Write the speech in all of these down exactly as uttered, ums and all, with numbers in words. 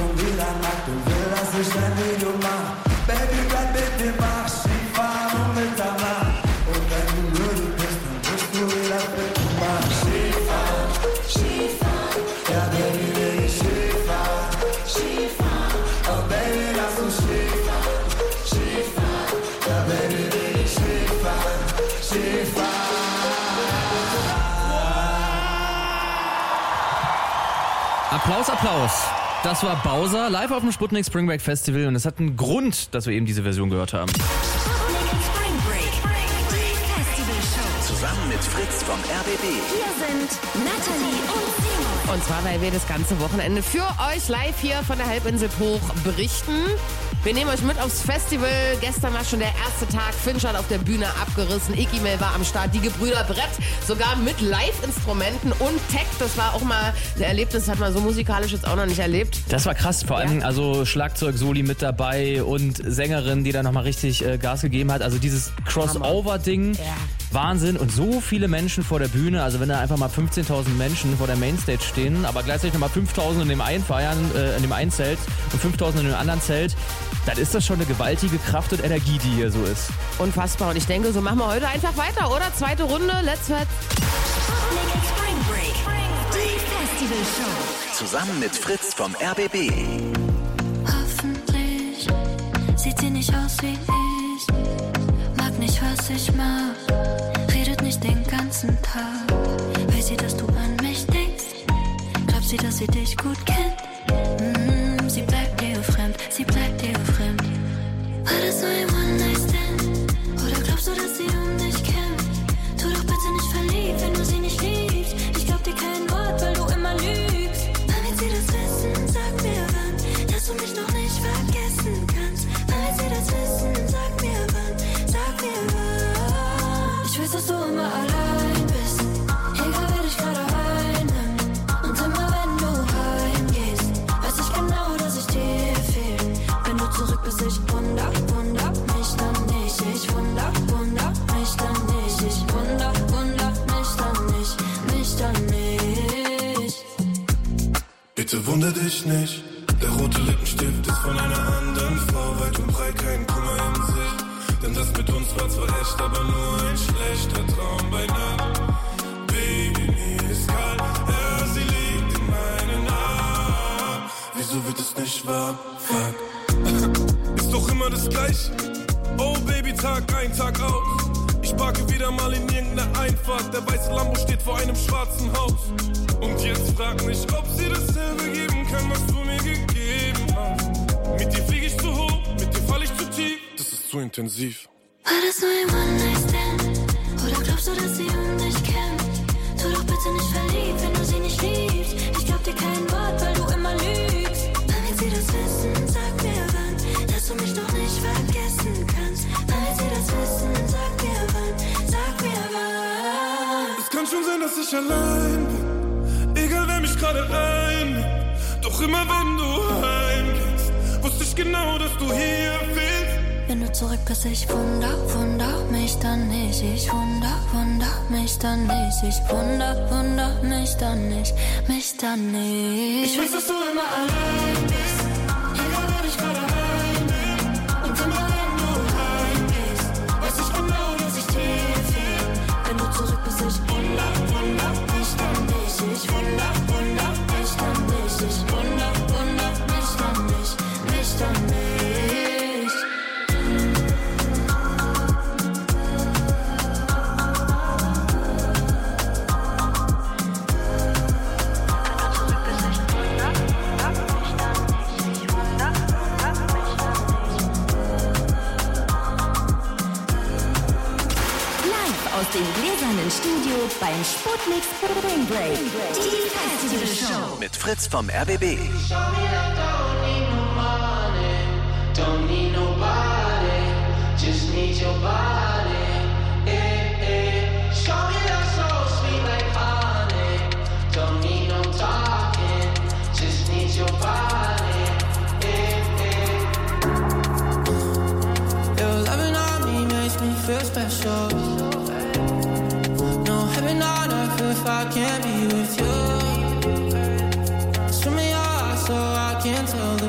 schon wieder nackt und will, dass ich ein Video mach. Baby, bleib mit mir, mach Skifahren um Mitternacht. Und wenn du müde bist, dann bist du wieder fit und mach Skifahren, Skifahren. Ja, Baby, will ich Skifahren, Skifahren. Oh, Baby, lass uns Skifahren, Skifahren. Ja, Baby, will ich Skifahren, Skifahren. Applaus, Applaus. Das war Bowser live auf dem Sputnik Spring Break Festival und es hat einen Grund, dass wir eben diese Version gehört haben. Spring Break, die Festivalshow. Zusammen mit Fritz vom R B B. Hier sind Natalie und Simon. Und zwar, weil wir das ganze Wochenende für euch live hier von der Halbinsel Hoch berichten. Wir nehmen euch mit aufs Festival. Gestern war schon der erste Tag. Finch hat auf der Bühne abgerissen. Icky Mel war am Start. Die Gebrüder Brett sogar mit Live-Instrumenten und Tech. Das war auch mal ein Erlebnis. Das hat man so musikalisch jetzt auch noch nicht erlebt. Das war krass. Vor allem Ja. also Schlagzeug-Soli mit dabei und Sängerin, die da nochmal richtig äh, Gas gegeben hat. Also dieses Crossover-Ding. Ja. Wahnsinn. Und so viele Menschen vor der Bühne. Also wenn da einfach mal fünfzehntausend Menschen vor der Mainstage stehen, aber gleichzeitig nochmal fünftausend in dem einen feiern, äh, in dem einen Zelt und fünftausend in dem anderen Zelt, dann ist das schon eine gewaltige Kraft und Energie, die hier so ist. Unfassbar. Und ich denke, so machen wir heute einfach weiter, oder? Zweite Runde. Let's get Spring Break, die Festivalshow. Zusammen mit Fritz vom R B B. Hoffentlich sieht sie nicht aus wie ich. Mag nicht, was ich mach. Redet nicht den ganzen Tag. Weiß sie, dass du an mich denkst? Glaubt sie, dass sie dich gut kennt? Mm, sie bleibt dir fremd, sie bleibt dir fremd. War das nur ein One-Night-Stand? Oder glaubst du, dass sie um dich kämpft? Tu doch bitte nicht verliebt, wenn du sie nicht liebst. Ich glaub dir kein Wort, weil du immer lügst. Wann wird sie das wissen? Sag mir wann, dass du mich noch nicht vergessen kannst. Wann wird sie das wissen? Sag mir wann, sag mir wann. Ich weiß, dass du immer allein bist, egal wer dich gerade einnimmt. Und immer wenn du heimgehst, weiß ich genau, dass ich dir fehl. Wenn du zurück bist, ich wunder, wunder mich dann nicht. Ich wunder, wunder mich dann nicht. Ich wunder, wunder mich dann nicht, mich dann nicht. Bitte wunder dich nicht, der rote Lippenstift ist von einer anderen Frau. Weit und breit kein Kummer in sich, denn das mit uns war zwar echt, aber nur ein schlechter Traum bei Nacht. Baby, mir ist kalt, ja, sie liegt in meinen Armen. Wieso wird es nicht wahr? Fuck. Ist doch immer das Gleiche. Oh Baby, Tag ein, Tag aus. Ich parke wieder mal in irgendeiner Einfahrt. Der weiße Lambo steht vor einem schwarzen Haus. Und jetzt frag mich, ob sie dasselbe geben kann, was du mir gegeben hast. Mit dir flieg ich zu hoch, mit dir fall ich zu tief. Das ist zu intensiv. War das nur ein One-Night-Stand? Oder glaubst du, dass sie um dich kämpft? Tu doch bitte nicht verliebt, wenn du sie nicht liebst. Ich glaub dir kein Wort, weil du immer lügst. Wann wird sie das wissen? Sag mir wann, dass du mich noch nicht vergessen kannst. Wann wird sie das wissen? Sag mir wann, sag mir wann. Es kann schon sein, dass ich allein bin, egal wer mich gerade einnimmt. Doch immer wenn du heimgehst, wusste ich genau, dass du hier bist. Wenn du zurück bist, ich wunder, wunder mich dann nicht. Ich wunder, wunder mich dann nicht. Ich wunder, wunder mich dann nicht, mich dann nicht. Ich weiß, dass du immer allein bist, egal wer dich gerade einnimmt. Und immer wenn du heimgehst, weiß ich genau, dass ich dir fehl. Wenn du zurück bist, ich wunder, wunder mich dann nicht. Ich wunder, wunder mich dann nicht. Ich wunder, wunder mich dann nicht, mich dann nicht. Aus dem gläsernen Studio beim Sputnik Spring Break, die Festivalshow. Mit Fritz vom R B B. Your loving on me makes me feel special. No heaven on earth if I can't be with you. Swim me out so I can't tell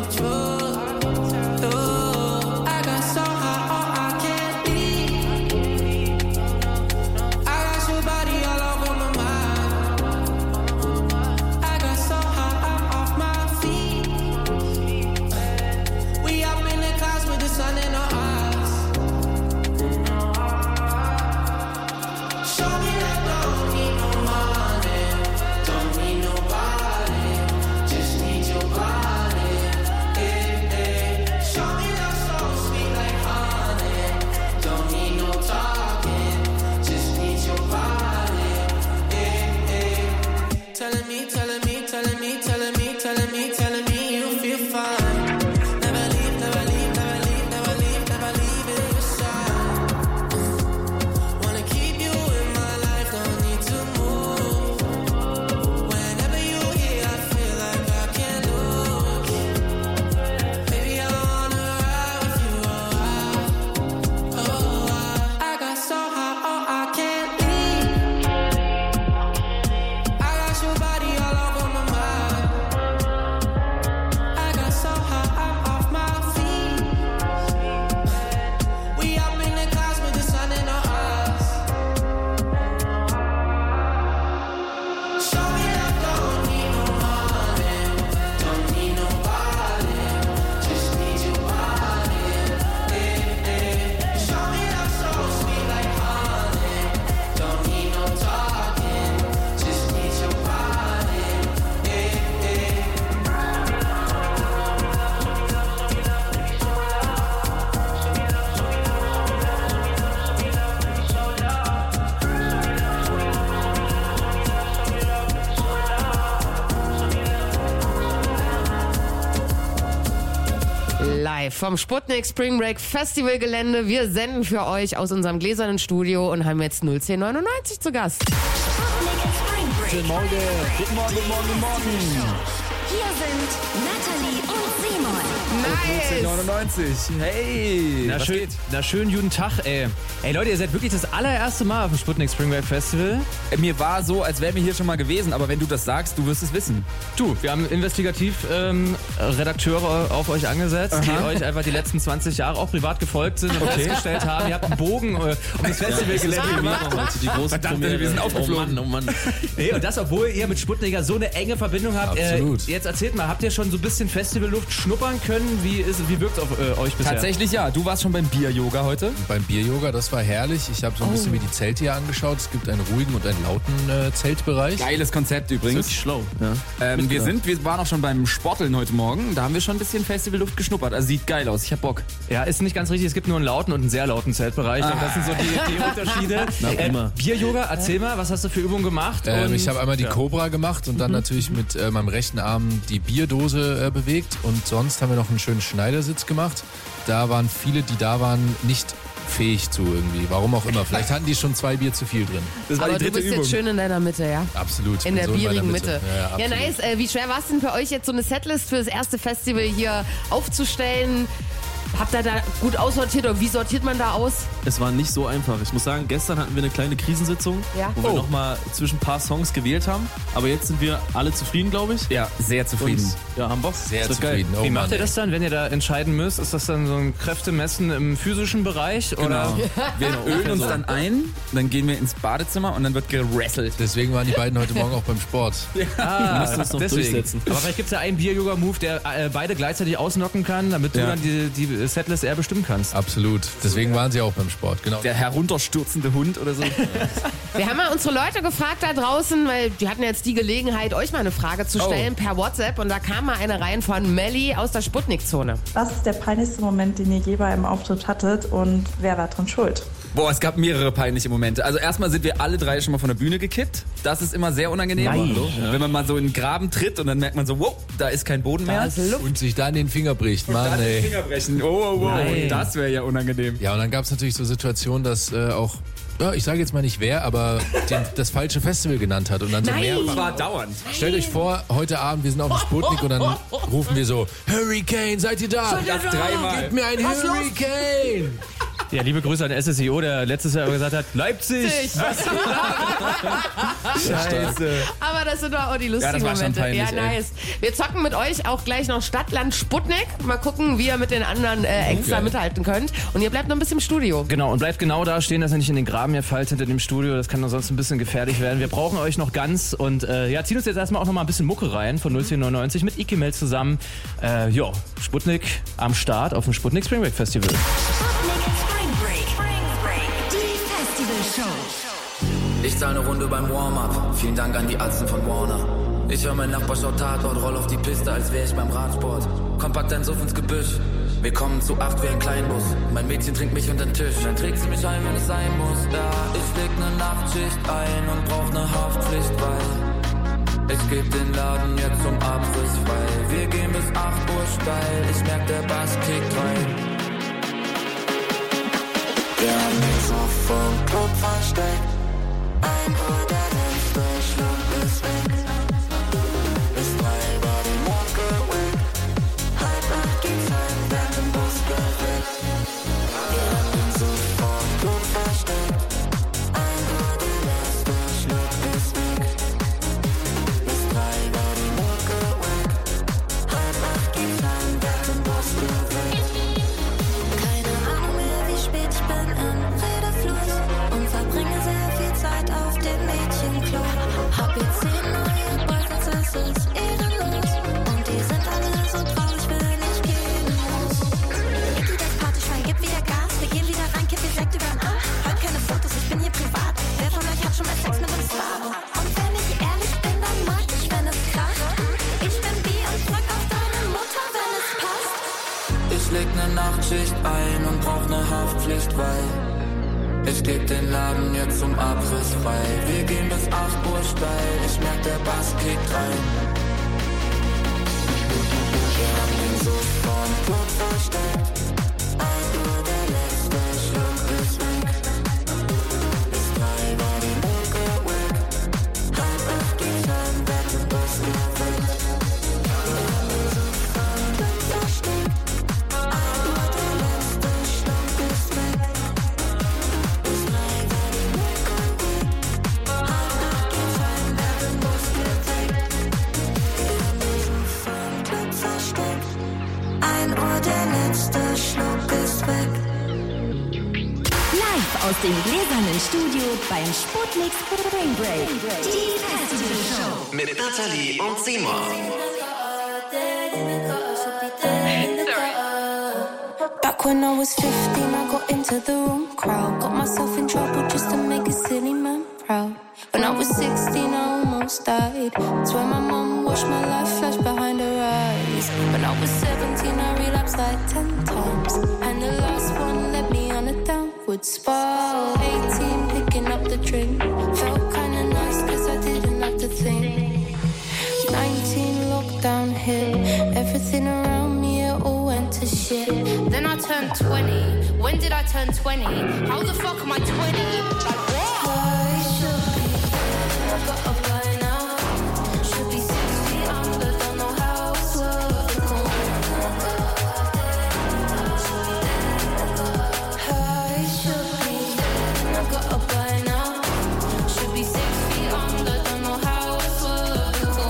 live vom Sputnik Spring Break Festival Gelände. Wir senden für euch aus unserem gläsernen Studio und haben jetzt null zehn neunundneunzig zu Gast. Sputnik Spring Break. Guten Morgen, guten Morgen, guten Morgen, guten Morgen. Hier sind Natalie und Simon. Nice. neunundneunzig. Hey, Na was schön, geht? na schön, guten Tag, ey. Ey Leute, ihr seid wirklich das allererste Mal auf dem Sputnik Spring Break Festival. Äh, Mir war so, als wären wir hier schon mal gewesen, aber wenn du das sagst, du wirst es wissen. Du, wir haben Investigativ-Redakteure ähm, auf euch angesetzt, die euch einfach die letzten zwanzig Jahre auch privat gefolgt sind und festgestellt haben, ihr habt einen Bogen äh, um das Festivalgelände gemacht. Die große Verdammt, Premiere. wir sind aufgeflogen. Oh Mann, oh Mann. Nee, und das, obwohl ihr mit Sputniker so eine enge Verbindung habt. Absolut. Äh, jetzt erzählt mal, habt ihr schon so ein bisschen Festivalluft schnuppern können? Wie, ist, wie wirkt es auf äh, euch bisher? Tatsächlich ja, du warst schon beim Bier-Yoga heute. Beim Bier-Yoga, das war herrlich. Ich habe so ein bisschen mir die Zelte hier angeschaut. Es gibt einen ruhigen und einen lauten äh, Zeltbereich. Geiles Konzept übrigens. Wirklich schlau. Ja. Ähm, wir sind, wir waren auch schon beim Sporteln heute Morgen. Da haben wir schon ein bisschen Festivalluft geschnuppert. Also sieht geil aus. Ich hab Bock. Ja, ist nicht ganz richtig. Es gibt nur einen lauten und einen sehr lauten Zeltbereich. Und das sind so die, die Unterschiede. Na, prima. Äh, Bier-Yoga, erzähl mal, was hast du für Übungen gemacht? Ähm, Und- ich habe einmal die ja. Cobra gemacht und dann natürlich mit äh, meinem rechten Arm die Bierdose äh, bewegt. Und sonst haben wir noch einen schönen Schneidersitz gemacht. Da waren viele, die da waren, nicht fähig zu irgendwie. Warum auch immer. Vielleicht hatten die schon zwei Bier zu viel drin. Das war Aber die du dritte bist Übung. jetzt schön in deiner Mitte, ja? Absolut. Ich In bin der so meiner bierigen Mitte. Ja, ja, Ja, absolut. nice. Äh, wie schwer war es denn für euch jetzt so eine Setlist für das erste Festival hier aufzustellen? Habt ihr da gut aussortiert oder wie sortiert man da aus? Es war nicht so einfach. Ich muss sagen, gestern hatten wir eine kleine Krisensitzung, Ja. wo wir Oh. nochmal zwischen ein paar Songs gewählt haben. Aber jetzt sind wir alle zufrieden, glaube ich. Ja, sehr zufrieden. Und, ja, haben Bock. Sehr Das wird zufrieden. Oh Wie macht Mann, ihr das dann, wenn ihr da entscheiden müsst? Ist das dann so ein Kräftemessen im physischen Bereich? Genau. Oder? Wir ölen uns dann ein, dann gehen wir ins Badezimmer und dann wird gerasselt. Deswegen waren die beiden heute Morgen auch beim Sport. Ah, müssen uns noch durchsetzen. Aber vielleicht gibt es ja einen Bier-Yoga-Move, der äh, beide gleichzeitig ausnocken kann, damit du Ja. dann die, die Setlist eher bestimmen kannst. Absolut. Deswegen waren sie auch beim Sport. Genau. Der herunterstürzende Hund oder so. Wir haben mal unsere Leute gefragt da draußen, weil die hatten jetzt die Gelegenheit, euch mal eine Frage zu stellen per WhatsApp. Und da kam mal eine rein von Melli aus der Sputnik-Zone. Was ist der peinlichste Moment, den ihr je bei einem Auftritt hattet und wer war dran schuld? Boah, es gab mehrere peinliche Momente. Also erstmal sind wir alle drei schon mal von der Bühne gekippt. Das ist immer sehr unangenehm. Nein. Wenn man mal so in den Graben tritt und dann merkt man so, wow, da ist kein Boden mehr. Da ist Luft. Und sich dann den Finger bricht. Mann, Dann den ey. Finger brechen. Oh, oh, oh. Nein. Das wäre ja unangenehm. Ja, und dann gab es natürlich so Situationen, dass äh, auch, ja, ich sage jetzt mal nicht wer, aber den, das falsche Festival genannt hat. Und dann so Nein. mehrfach. Das war dauernd. Stellt euch vor, heute Abend, wir sind auf dem Sputnik und dann rufen wir so, Hurricane, seid ihr da? Das dreimal. Gib mir ein Hurricane! Ja, liebe Grüße an S S I O, der letztes Jahr gesagt hat, Leipzig! Scheiße. Aber das sind doch auch die lustigen Ja, das war schon Momente. peinlich, ja, nice. Wir zocken mit euch auch gleich noch Stadtland Sputnik. Mal gucken, wie ihr mit den anderen äh, extra geil. mithalten könnt. Und ihr bleibt noch ein bisschen im Studio. Genau, und bleibt genau da stehen, dass ihr nicht in den Graben hier fallt hinter dem Studio. Das kann doch sonst ein bisschen gefährlich werden. Wir brauchen euch noch ganz und äh, ja, ziehen uns jetzt erstmal auch noch mal ein bisschen Mucke rein von null zehn neunundneunzig mit Ikimel zusammen. Äh, jo, Sputnik am Start auf dem Sputnik Spring Break Festival. Sputnik Spring Break. Spring Break. Die Festivalshow. Ich zahle eine Runde beim Warm-Up. Vielen Dank an die Atzen von Warner. Ich höre mein Nachbar schaut Tatort, roll auf die Piste, als wäre ich beim Radsport. Kompakt ein Suff ins Gebüsch. Wir kommen zu acht wie ein Kleinbus. Mein Mädchen trinkt mich unter den Tisch. Dann trägt sie mich ein, wenn es sein muss. Ja, ich leg ne Nachtschicht ein und brauch ne Haftpflicht, weil ich geb den Laden jetzt zum Abriss frei. Wir gehen bis acht Uhr steil. Ich merk, der Bass kickt rein. Wir haben den Suff vom Club versteckt. Ein Uhr der letzte Schluck ist weg. Bis drei war die Mucke weg. Halb acht geht's heim, werd im Bus geweckt. Wir haben den Suff vom Club versteckt. Ein Uhr der letzte Schluck ist weg. Bis drei war die Mucke weg. Halb acht geht's heim, werd im Bus geweckt. Keine Ahnung mehr, wie spät ich bin im Redefluss und verbringe sehr viel Zeit auf dem Mädchenklo. Hab jetzt zehn neue Boyfriends, es ist ehrenlos und die sind alle so traurig, wenn ich gehen muss. Icky, das Partyschwein, gib wieder Gas, wir gehen wieder rein, kipp ihr Sekt über den Arm. Heute keine Fotos, ich bin hier privat. Wer von euch hat schon mal Sex mit einem Star? Und wenn ich ehrlich bin, dann mag ich, wenn es kracht. Ich bin bi und drück auf deine Mutter, wenn es passt. Ich leg ne Nachtschicht ein und brauch ne Haftpflicht, weil ich geb den Laden jetzt zum Abriss frei. Wir gehen bis acht Uhr steil, ich merk, der Bass kickt rein. Wir haben den Suff vom Club versteckt. Ein Uhr, der letzte Schluck ist weg. Bis drei war die Mucke weg. Halb acht geht heim, Bett und Bus geweckt. Wir haben den Suff vom Club versteckt. Ein Uhr, der letzte Schluck ist weg. Bis drei war die Mucke weg. Halb acht geht heim, Bett und Bus geweckt. Wir haben den Suff vom Club versteckt. Ein Uhr, der letzte Schluck ist weg. Live aus dem gläsernen Studio beim Sputnik Spring Break. Die Festival Show. Mit Nathalie und Simon. Back when I was fifteen, I got into the wrong crowd. Got myself in trouble just to make a silly man proud. When I was sixteen, I almost died. Swear my mom watched my life flash behind her eyes. When I was seventeen, I relapsed like ten times. And the last one led me on a downward spiral. eighteen, picking up the drink. Felt kinda nice cause I didn't have to think. nineteen, lockdown hit. Everything around me, it all went to shit. Then I turned twenty. When did I turn twenty? How the fuck am I twenty? Like, what? I should be dead, I got up by now. Should be six feet under, don't know how it's working. I should be dead, I got up by now. Should be six feet under, don't know how it's working.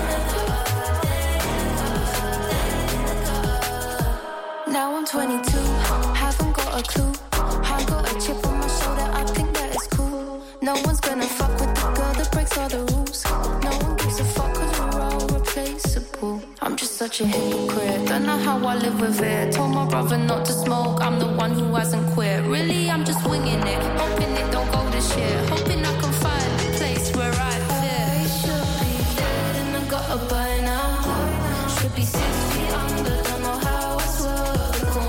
Now I'm twenty-two, haven't got a clue. I got a chip on my shoulder, I think that is cool. No one's gonna fuck with the girl that breaks all the rules. No one gives a fuck cause we're all replaceable. I'm just such a hypocrite, don't know how I live with it. Told my brother not to smoke, I'm the one who hasn't quit. Really, I'm just winging it, hoping it don't go to shit. Hoping I can find a place where I fit. I should be dead and I got a by now. Should be six feet under, don't know how it's working.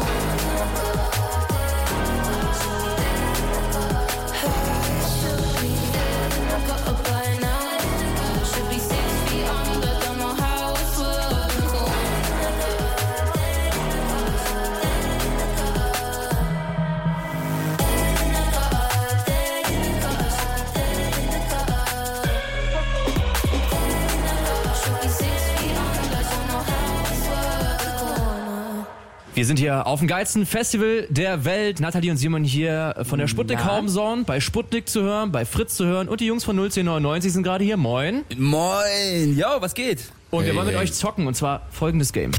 Wir sind hier auf dem geilsten Festival der Welt. Nathalie und Simon hier von der Sputnik Homezone, bei Sputnik zu hören, bei Fritz zu hören und die Jungs von null zehn neunundneunzig sind gerade hier. Moin. Moin. Yo, was geht? Und hey, wir wollen mit hey. euch zocken und zwar folgendes Game.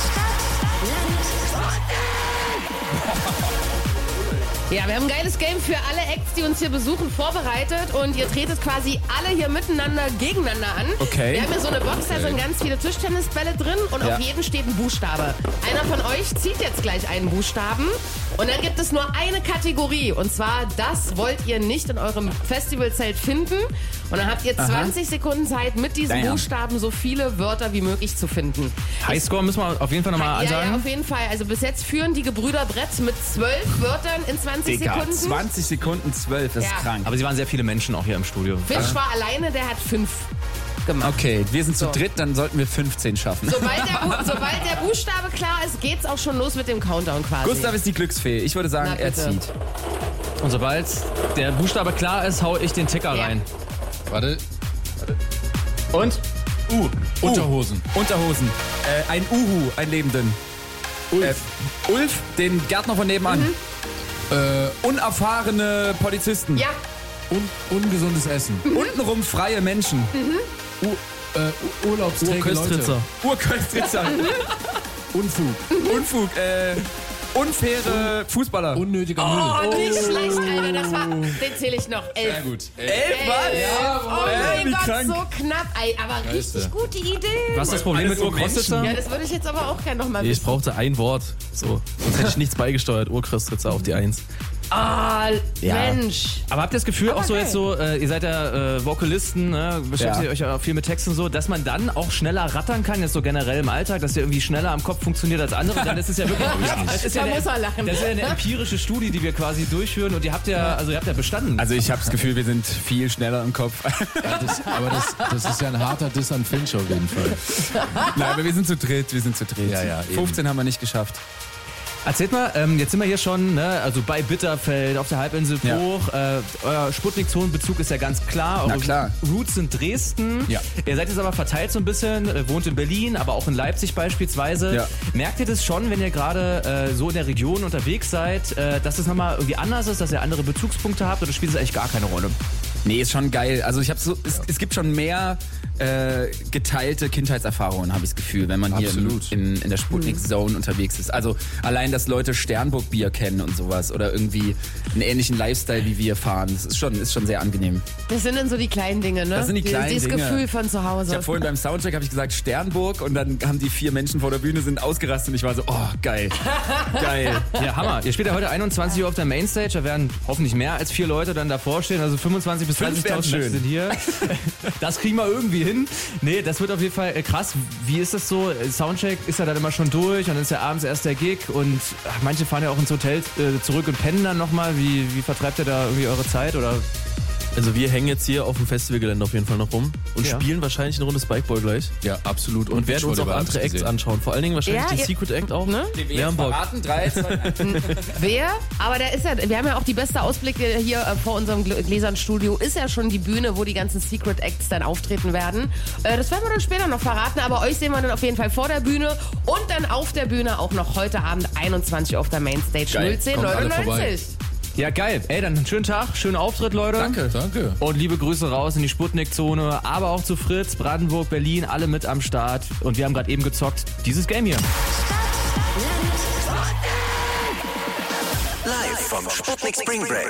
Ja, wir haben ein geiles Game für alle Acts, die uns hier besuchen, vorbereitet und ihr tretet quasi alle hier miteinander gegeneinander an. Okay. Wir haben hier so eine Box, da sind ganz viele Tischtennisbälle drin und Ja. auf jedem steht ein Buchstabe. Einer von euch zieht jetzt gleich einen Buchstaben und dann gibt es nur eine Kategorie und zwar, das wollt ihr nicht in eurem Festivalzelt finden und dann habt ihr zwanzig Aha. Sekunden Zeit, mit diesem Damn. Buchstaben so viele Wörter wie möglich zu finden. Highscore müssen wir auf jeden Fall nochmal Ja, ansagen. ja, auf jeden Fall. Also bis jetzt führen die Gebrüder Brett mit zwölf Wörtern in zwanzig Digga, Sekunden. zwanzig Sekunden, zwölf, das Ja. ist krank. Aber sie waren sehr viele Menschen auch hier im Studio. Fisch war alleine, der hat fünf gemacht. Okay, wir sind So. zu dritt, dann sollten wir fünfzehn schaffen. Sobald der, Bu- sobald der Buchstabe klar ist, geht's auch schon los mit dem Countdown quasi. Gustav ist die Glücksfee. Ich würde sagen, Na, er bitte. zieht. Und sobald der Buchstabe klar ist, hau ich den Ticker Ja. rein. Warte. Und? Uh, Unterhosen. Unterhosen. Äh, ein Uhu, ein Lebenden. Ulf. Äh, Ulf, den Gärtner von nebenan. Mhm. Äh, Unerfahrene Polizisten. Ja. un ungesundes Essen. Untenrum freie Menschen. U äh, Urlaubsträger Urköstritzer. Urköstritzer. Unfug. Unfug. Äh, unfaire Fußballer. Unnötiger Oh, Müll. nicht schlecht, Alter. Das war, den zähle ich noch. Elf. Sehr gut. Ey. Elf, was? Oh Ey, mein wie Gott, krank. so knapp. Ey, aber Geiste. richtig gute Idee. Was ist das Problem mit Alles so Urkostritzer? Ja, das würde ich jetzt aber auch gerne nochmal Nee, ich wissen. brauchte ein Wort. So. Sonst hätte ich nichts beigesteuert. Urköstritzer auf die Eins. Ah, Ja. Mensch. Aber habt ihr das Gefühl, Aber auch so geil. jetzt so, äh, ihr seid ja äh, Vokalisten, ne? beschäftigt Ja. euch ja auch viel mit Texten und so, dass man dann auch schneller rattern kann, jetzt so generell im Alltag, dass ihr irgendwie schneller am Kopf funktioniert als andere, dann ist es ja wirklich... das ist ja Da eine, muss er lachen. Das ist ja eine empirische Studie, die wir quasi durchführen und ihr habt ja, also ihr habt ja bestanden. Also ich habe das Gefühl, wir sind viel schneller im Kopf. Ja, das, aber das, das ist ja ein harter Diss an Finch auf jeden Fall. Nein, aber wir sind zu dritt, wir sind zu dritt. Ja, ja, eben. fünfzehn haben wir nicht geschafft. Erzählt mal, ähm, jetzt sind wir hier schon, ne, also bei Bitterfeld, auf der Halbinsel Ja. Bruch. Äh, euer Sputnik-Zonenbezug ist ja ganz klar. Eure Na klar. Roots sind Dresden. Ja. Ihr seid jetzt aber verteilt so ein bisschen, äh, wohnt in Berlin, aber auch in Leipzig beispielsweise. Ja. Merkt ihr das schon, wenn ihr gerade äh, so in der Region unterwegs seid, äh, dass es nochmal irgendwie anders ist, dass ihr andere Bezugspunkte habt oder spielt es eigentlich gar keine Rolle? Nee, ist schon geil. Also ich habe so, es, es gibt schon mehr äh, geteilte Kindheitserfahrungen, habe ich das Gefühl, wenn man hier in, Absolut. in, in der Sputnik-Zone unterwegs ist. Also allein, dass Leute Sternburg-Bier kennen und sowas oder irgendwie einen ähnlichen Lifestyle wie wir fahren, das ist schon, ist schon sehr angenehm. Das sind dann so die kleinen Dinge, ne? Das sind die kleinen Dieses Dinge. Gefühl von zu Hause. Ich habe vorhin beim Soundcheck hab ich gesagt Sternburg und dann haben die vier Menschen vor der Bühne sind ausgerastet und ich war so, oh geil, geil. Ja, Hammer. Ihr spielt ja heute einundzwanzig Uhr auf der Mainstage, da werden hoffentlich mehr als vier Leute dann davor stehen, also fünfundzwanzig bis Fünf wären dreißigtausend Menschen schön. sind hier. Das kriegen wir irgendwie hin. Nee, das wird auf jeden Fall äh, krass. Wie ist das so? Soundcheck ist ja dann immer schon durch und dann ist ja abends erst der Gig und ach, manche fahren ja auch ins Hotel äh, zurück und pennen dann nochmal. Wie, wie vertreibt ihr da irgendwie eure Zeit? Oder? Also wir hängen jetzt hier auf dem Festivalgelände auf jeden Fall noch rum und Ja. spielen wahrscheinlich eine Runde Spikeball gleich. Ja, absolut. Und werden uns auch Beachvolleyball andere hab's Acts gesehen. anschauen. Vor allen Dingen wahrscheinlich Ja, die ihr- Secret Act auch. Ne? Wir haben Bock. Verraten, drei, zwei, eins. Wer? Aber der ist ja, wir haben ja auch die beste Ausblicke hier äh, vor unserem Gl- Gläsern-Studio, ist ja schon die Bühne, wo die ganzen Secret Acts dann auftreten werden. Äh, das werden wir dann später noch verraten, aber euch sehen wir dann auf jeden Fall vor der Bühne und dann auf der Bühne auch noch heute Abend einundzwanzig Uhr auf der Mainstage Geil. null zehn Kommt alle neunundneunzig. Ja, geil. Ey, dann einen schönen Tag, schönen Auftritt, Leute. Danke. Danke. Und liebe Grüße raus in die Sputnik-Zone, aber auch zu Fritz, Brandenburg, Berlin, alle mit am Start. Und wir haben gerade eben gezockt, dieses Game hier. Live vom Sputnik Spring Break.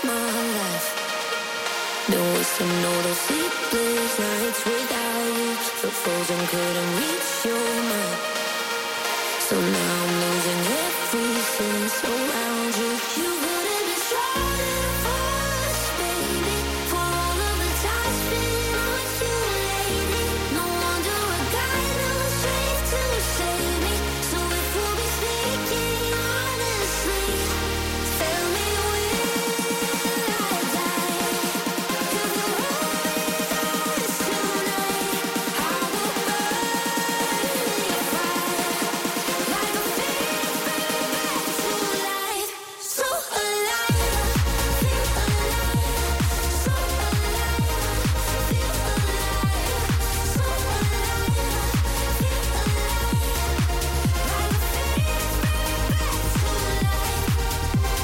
There was some no sleepless nights without you. Felt frozen, couldn't reach your mind. So now I'm losing every sense around you. You couldn't be stronger for us, baby. For all of the time spent on you lately. No wonder a guy knows straight to save me. So if we'll be speaking honestly, tell me will I die? If you hold me close tonight, I will burn in your fire. Like a thief, bring back to life. So alive, feel alive. So alive, feel alive. So alive, feel alive. Like a thief, bring back to life.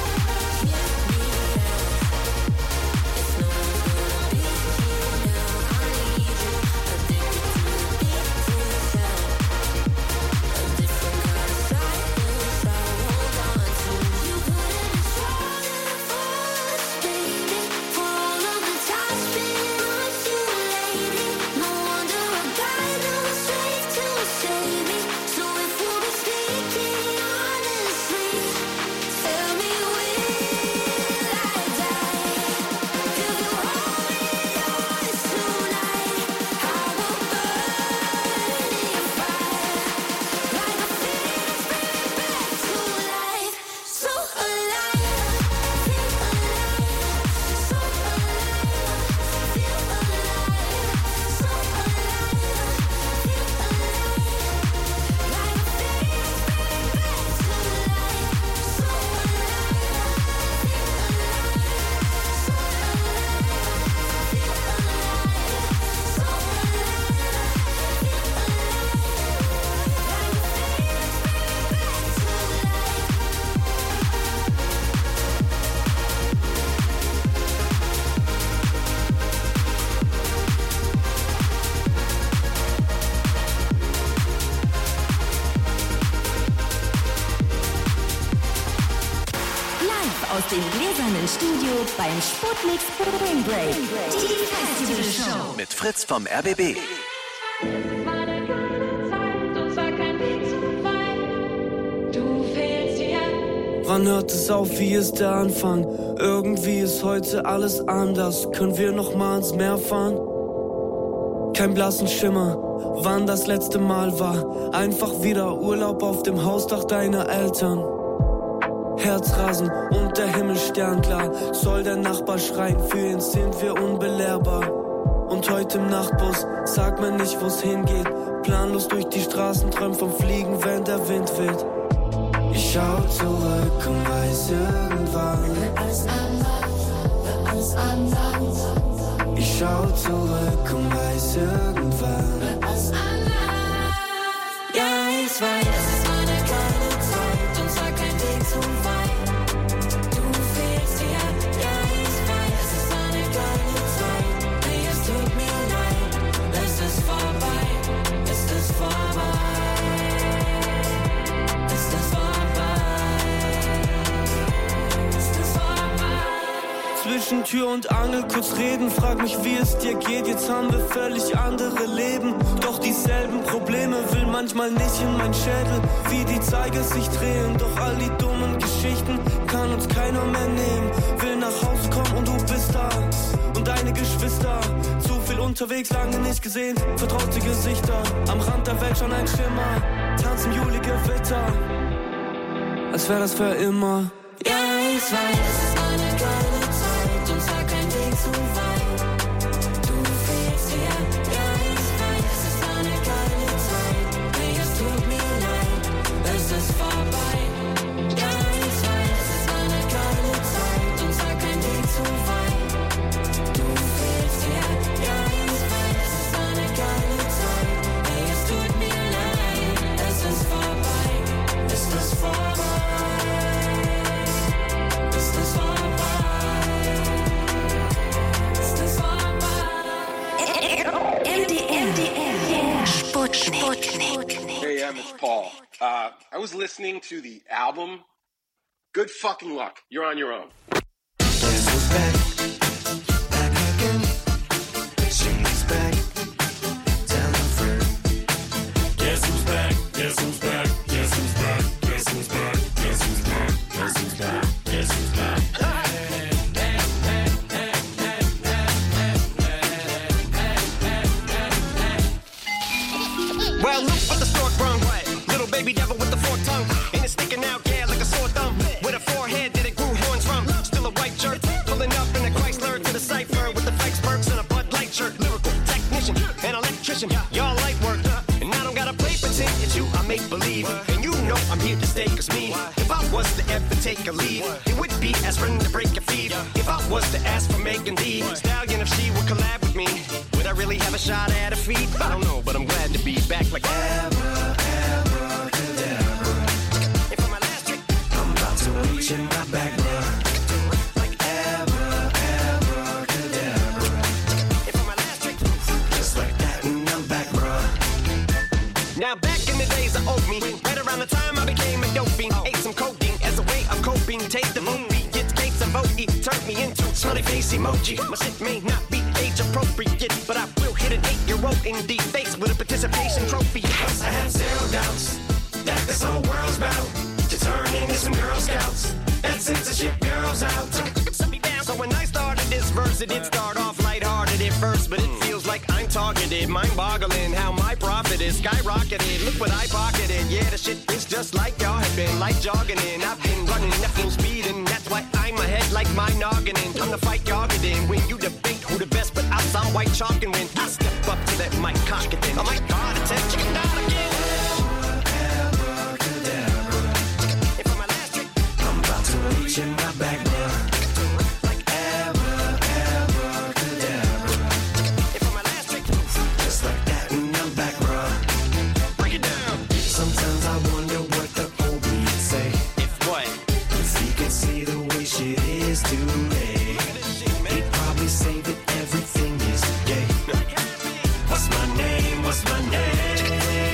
Live aus dem gläsernen Studio beim Sputnik Spring Break. Die Festival Show. Mit Fritz vom R B B. Wann hört es auf, wie ist der Anfang? Irgendwie ist heute alles anders. Können wir noch mal ins Meer fahren? Kein blassen Schimmer, wann das letzte Mal war. Einfach wieder Urlaub auf dem Hausdach deiner Eltern. Herzrasen und der Himmel sternklar. Soll der Nachbar schreien, für ihn sind wir unbelehrbar. Und heute im Nachtbus, sag mir nicht, wo's hingeht. Planlos durch die Straßen, träum vom Fliegen, wenn der Wind weht. Ich schau zurück und weiß irgendwann wird alles anders, wird alles anders. Ich schau zurück und weiß irgendwann wird alles anders. Ja, ich weiß, es ist meine kleine Zeit und zwar kein Weg zu weit. Du fehlst dir, ja, ich weiß, es ist eine kleine Zeit. Nee, es tut mir leid, es ist vorbei, es ist vorbei. Zwischen Tür und Angel kurz reden, frag mich, wie es dir geht. Jetzt haben wir völlig andere Leben, doch dieselben Probleme. Will manchmal nicht in mein Schädel, wie die Zeiger sich drehen. Doch all die dummen Geschichten kann uns keiner mehr nehmen. Will nach Hause kommen und du bist da und deine Geschwister. Zu viel unterwegs, lange nicht gesehen. Vertraute Gesichter, am Rand der Welt schon ein Schimmer. Tanz im Juli-Gewitter, als wär das für immer. Ja, ich weiß, es ist eine geile Zeit und zwar kein Weg zu weit. Du fehlst dir, ja, ich weiß, es ist eine geile Zeit. Nee, es tut mir leid, es ist vorbei. Ja, ich weiß, es ist eine geile Zeit und zwar kein Weg zu weit. Du fehlst dir, ja, ich weiß, es ist eine geile Zeit. Nee, es tut mir leid, es ist vorbei, es ist vorbei. Hey, um, it's Paul. Uh, I was listening to the album. Good fucking luck. You're on your own. Guess who's back? Back again. She's back. Tell a friend. Guess who's back? Guess who's back? Guess who's back? Guess who's back? Guess who's back? Guess who's back? Guess who's back? Well, look what the stork brung. Little baby devil with the forked tongue. And it's sticking out, yeah, like a sore thumb. With a forehead that it grew horns from. Still a white shirt, pulling up in a Chrysler to the cipher. With the fake spurks and a Bud Light shirt. Lyrical technician, an electrician. Y'all light work. And I don't gotta play pretend it's you, I make believe. And you know I'm here to stay, cause me, if I was to ever take a lead, it would be aspirin to break a feed. If I was to ask for Megan Thee Stallion, if she would collab with me, would I really have a shot at a feat? I don't know, but I'm glad to be back like Abra, abracadabra. And for my last trick, I'm about to reach in my back, bruh. Like Abra, abracadabra. and for my last trick, Just like that, and I'm back, bruh. now back in the days of oat meat, right around the time I became a dope fiend, ate some codeine as a way of coping. Take the movie, gets gates of O E, turned me into smiley face emoji. My shit may not be age appropriate, but I will hit an eight-year-old in the face with a participation trophy. Cause I have zero doubts that this whole world's about to turn into some Girl Scouts. That censorship girls out. Set me down. So when I started this verse, it did start off lighthearted at first, but it feels like I'm targeted. Mind-boggling how my profit is skyrocketed. Look what I pocketed. Yeah, the shit is just like y'all have been, like jogging in. I've been running, nothing speeding. That's why I'm ahead like my noggin in. I'm the fight y'all get in. When you debate who the best, but I sound white chalk, and when I step up to that mic, cock it then. Oh my God, attempt chicken down again. And for my last trick, I'm about to reach in my back, bruh. Like Abra, abracadabra. and for my last trick, Just like that, and I'm back, bruh. break it down. Sometimes I wonder what the old me say. If what? If he could see the way shit is today, he'd probably say that everything is gay. What's my name? What's my name?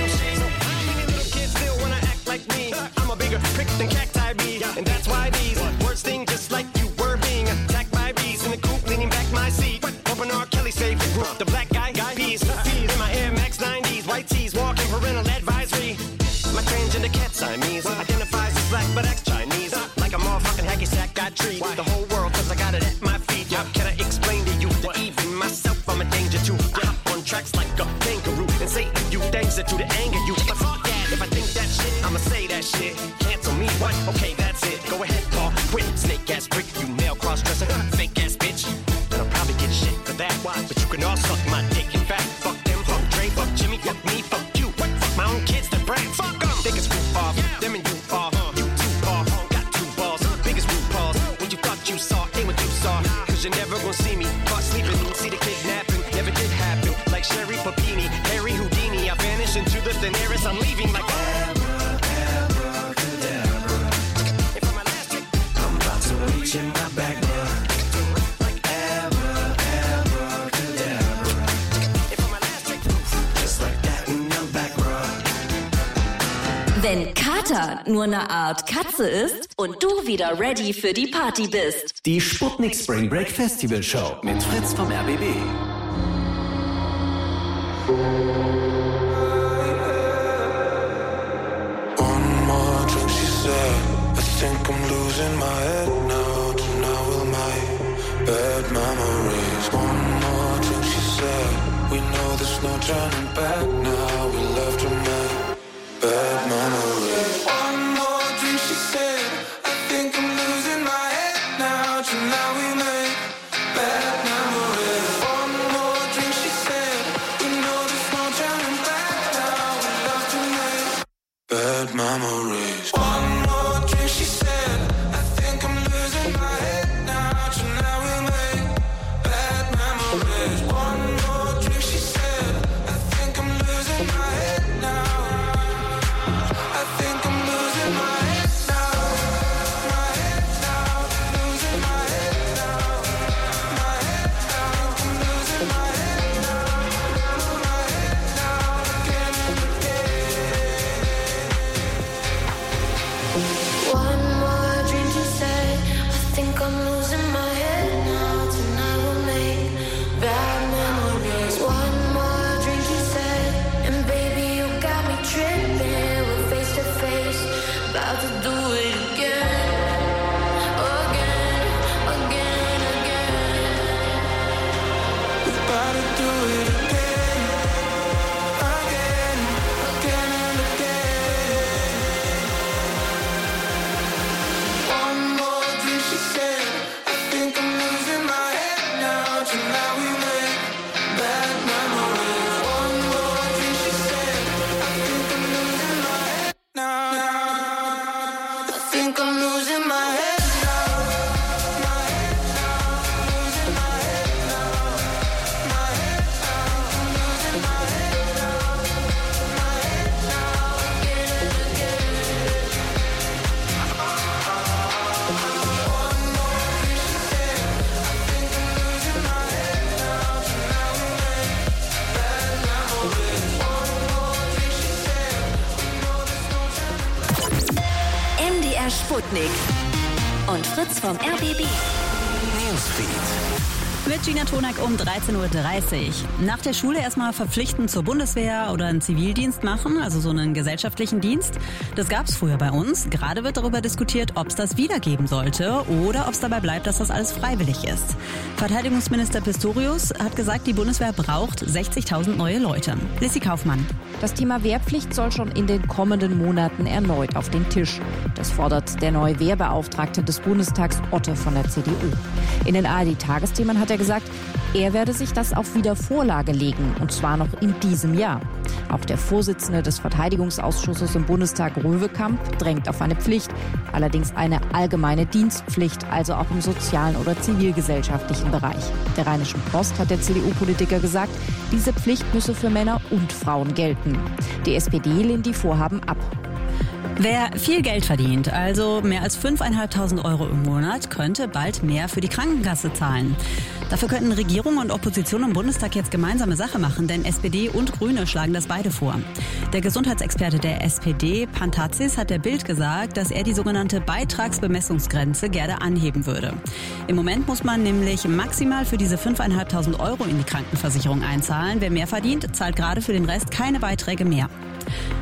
can all suck my dick. In fact, fuck them, fuck Dre, fuck Jimmy, fuck me, fuck you. Fuck my own kids, they're brand. Fuck them. They can screw off. Them and you are. You two are. Got two balls. Biggest root balls. What you thought you saw ain't what you saw. Cause you're never gonna see me. Caught sleeping. See the kidnapping. Never did happen. Like Sherry Papini, Harry Houdini. I vanish into the thin air as I'm leaving like reach in my back, bro. Like Abra, Abra, Cadabra. Just like that and I'm back, bro. Wenn Kater nur eine Art Katze ist und du wieder ready für die Party bist. Die Sputnik Spring Break Festival Show mit Fritz vom R B B. One more drink, she said. I think I'm losing my head now. Tonight will my bad memories. One more drink, she said. We know there's no turning back now. We love to make bad memories. One more drink, she said. I think I'm losing my head now. Tonight we make bad memories. One more drink, she said. We know there's no turning back now. We love to make bad memories. One more drink, she said. I think I'm losing my head now. Tonight we make bad memories. One more drink, she said. I think I'm losing my head now. I think I'm losing my head now. My head now. Losing my head now. My head now. I'm losing my head now. My head now. Again and again. One more drink, you said. I think I'm losing my head now. Tonight we'll make bad memories. One more drink, you said. And baby, you got me tripping. We're face to face, about to do it again. Again, again, again. We're about to do it again. Again, again and again. One more drink, she said. I think I'm losing my head now. Tonight we make bad memories. One more drink, she said. I think I'm losing my head now. I think I'm losing my head now. My head now. Losing my head now. My head now. I'm losing my head now. My head now. Again and again. One more drink, she said. I think I'm losing my head now. Tonight we make bad memories. One more drink, she said. We know there's no turning. M D R Sputnik und Fritz vom R B B. Mit Gina Tonak um dreizehn Uhr dreißig. Nach der Schule erstmal verpflichtend zur Bundeswehr oder einen Zivildienst machen, also so einen gesellschaftlichen Dienst. Das gab es früher bei uns. Gerade wird darüber diskutiert, ob es das wiedergeben sollte oder ob es dabei bleibt, dass das alles freiwillig ist. Verteidigungsminister Pistorius hat gesagt, die Bundeswehr braucht sechzigtausend neue Leute. Lissy Kaufmann. Das Thema Wehrpflicht soll schon in den kommenden Monaten erneut auf den Tisch. Das fordert der neue Wehrbeauftragte des Bundestags, Otte von der C D U. In den A R D-Tagesthemen hat er gesagt, er werde sich das auf Wiedervorlage legen, und zwar noch in diesem Jahr. Auch der Vorsitzende des Verteidigungsausschusses im Bundestag, Röwekamp, drängt auf eine Pflicht, allerdings eine allgemeine Dienstpflicht, also auch im sozialen oder zivilgesellschaftlichen Bereich. Der Rheinischen Post hat der C D U-Politiker gesagt, diese Pflicht müsse für Männer und Frauen gelten. Die S P D lehnt die Vorhaben ab. Wer viel Geld verdient, also mehr als fünftausendfünfhundert Euro im Monat, könnte bald mehr für die Krankenkasse zahlen. Dafür könnten Regierung und Opposition im Bundestag jetzt gemeinsame Sache machen, denn S P D und Grüne schlagen das beide vor. Der Gesundheitsexperte der S P D, Pantazis, hat der Bild gesagt, dass er die sogenannte Beitragsbemessungsgrenze gerne anheben würde. Im Moment muss man nämlich maximal für diese fünftausendfünfhundert Euro in die Krankenversicherung einzahlen. Wer mehr verdient, zahlt gerade für den Rest keine Beiträge mehr.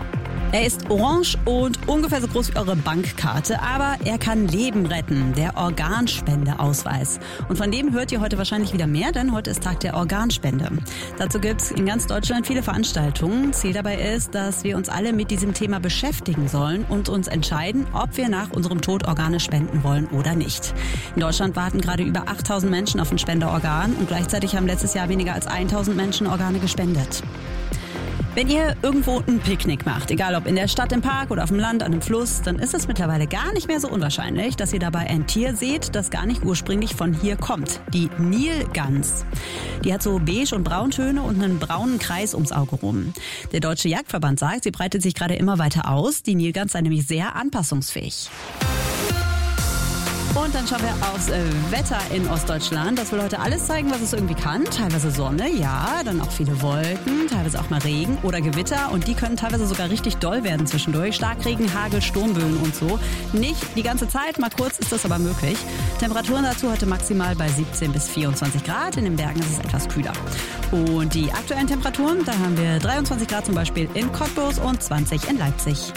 Er ist orange und ungefähr so groß wie eure Bankkarte, aber er kann Leben retten, der Organspendeausweis. Und von dem hört ihr heute wahrscheinlich wieder mehr, denn heute ist Tag der Organspende. Dazu gibt es in ganz Deutschland viele Veranstaltungen. Ziel dabei ist, dass wir uns alle mit diesem Thema beschäftigen sollen und uns entscheiden, ob wir nach unserem Tod Organe spenden wollen oder nicht. In Deutschland warten gerade über achttausend Menschen auf ein Spenderorgan und gleichzeitig haben letztes Jahr weniger als tausend Menschen Organe gespendet. Wenn ihr irgendwo ein Picknick macht, egal ob in der Stadt, im Park oder auf dem Land, an einem Fluss, dann ist es mittlerweile gar nicht mehr so unwahrscheinlich, dass ihr dabei ein Tier seht, das gar nicht ursprünglich von hier kommt. Die Nilgans. Die hat so beige und Brauntöne und einen braunen Kreis ums Auge rum. Der Deutsche Jagdverband sagt, sie breitet sich gerade immer weiter aus. Die Nilgans sei nämlich sehr anpassungsfähig. Und dann schauen wir aufs Wetter in Ostdeutschland. Das will heute alles zeigen, was es irgendwie kann. Teilweise Sonne, ja, dann auch viele Wolken, teilweise auch mal Regen oder Gewitter. Und die können teilweise sogar richtig doll werden zwischendurch. Starkregen, Hagel, Sturmböen und so. Nicht die ganze Zeit, mal kurz ist das aber möglich. Temperaturen dazu heute maximal bei siebzehn bis vierundzwanzig Grad. In den Bergen ist es etwas kühler. Und die aktuellen Temperaturen, da haben wir dreiundzwanzig Grad zum Beispiel in Cottbus und zwanzig in Leipzig.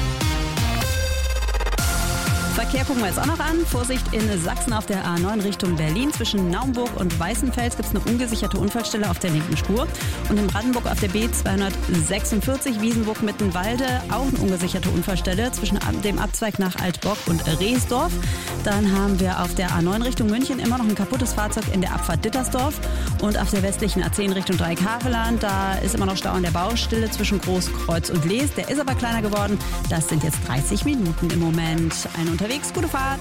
Verkehr gucken wir jetzt auch noch an. Vorsicht in Sachsen auf der A neun Richtung Berlin. Zwischen Naumburg und Weißenfels gibt es eine ungesicherte Unfallstelle auf der linken Spur. Und in Brandenburg auf der B zweihundertsechsundvierzig Wiesenburg-Mittenwalde auch eine ungesicherte Unfallstelle zwischen dem Abzweig nach Altbock und Reesdorf. Dann haben wir auf der A neun Richtung München immer noch ein kaputtes Fahrzeug in der Abfahrt Dittersdorf. Und auf der westlichen A zehn Richtung Dreieck-Haveland, da ist immer noch Stau an der Baustelle zwischen Großkreuz und Lees. Der ist aber kleiner geworden. Das sind jetzt dreißig Minuten im Moment. Ein unterwegs, gute Fahrt.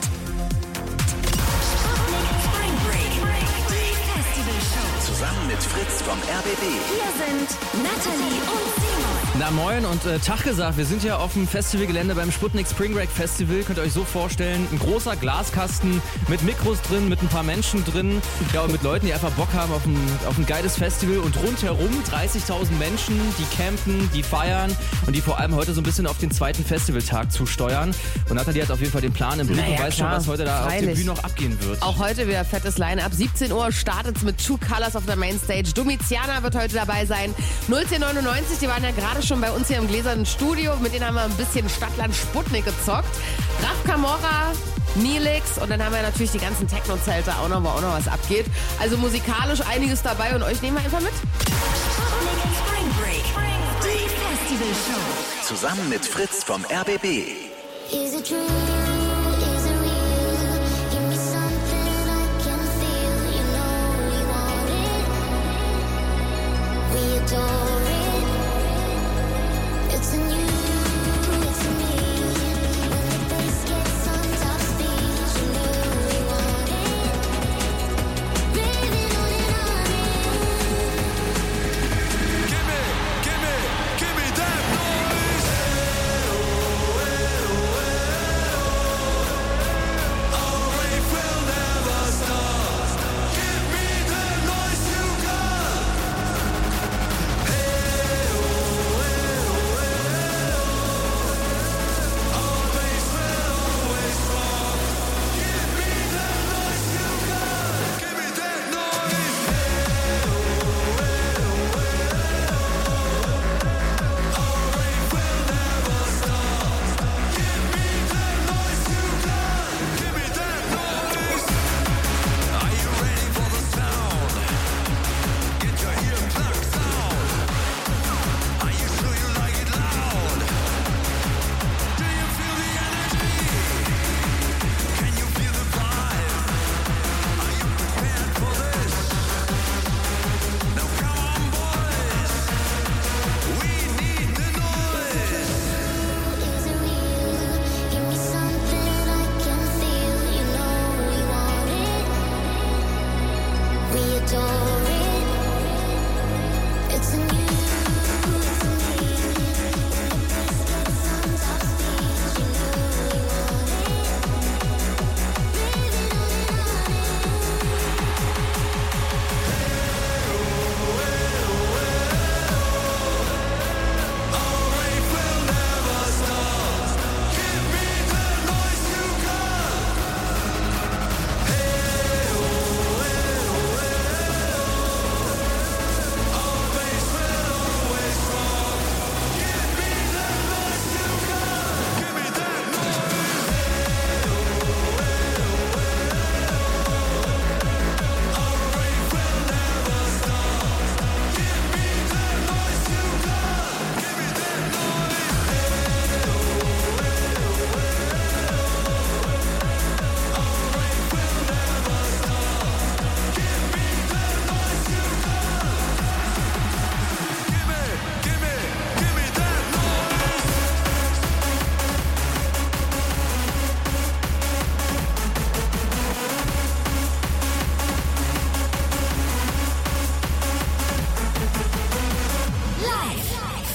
Zusammen mit Fritz vom R B B. Hier sind Natalie und Simon. Na moin und äh, Tag gesagt, wir sind ja auf dem Festivalgelände beim Sputnik Spring Break Festival. Könnt ihr euch so vorstellen, ein großer Glaskasten mit Mikros drin, mit ein paar Menschen drin, ja, und mit Leuten, die einfach Bock haben auf ein, auf ein geiles Festival und rundherum dreißigtausend Menschen, die campen, die feiern und die vor allem heute so ein bisschen auf den zweiten Festivaltag zusteuern. Und Nathalie hat auf jeden Fall den Plan im Blick Naja, und weiß klar, schon, was heute da freilich. auf der Bühne noch abgehen wird. Auch heute wieder fettes Line-Up. siebzehn Uhr startet es mit True Colors auf der Mainstage. Domiziana wird heute dabei sein. null zehn neunundneunzig, die waren ja gerade schon bei uns hier im gläsernen Studio. Mit denen haben wir ein bisschen Stadtland Sputnik gezockt. Raf Camorra, Nilix und dann haben wir natürlich die ganzen Techno-Zelte auch noch, wo auch noch was abgeht. Also musikalisch einiges dabei und euch nehmen wir einfach mit. Spring Break. Die Festivalshow. Zusammen mit Fritz vom R B B. Is it true? Is it real? Give me something I can feel. You know you want it. We adore it. It's in you. It's in me. When the bass gets on top speed, you know we want it. Breathing on and on it. Give me, give me, give me that noise.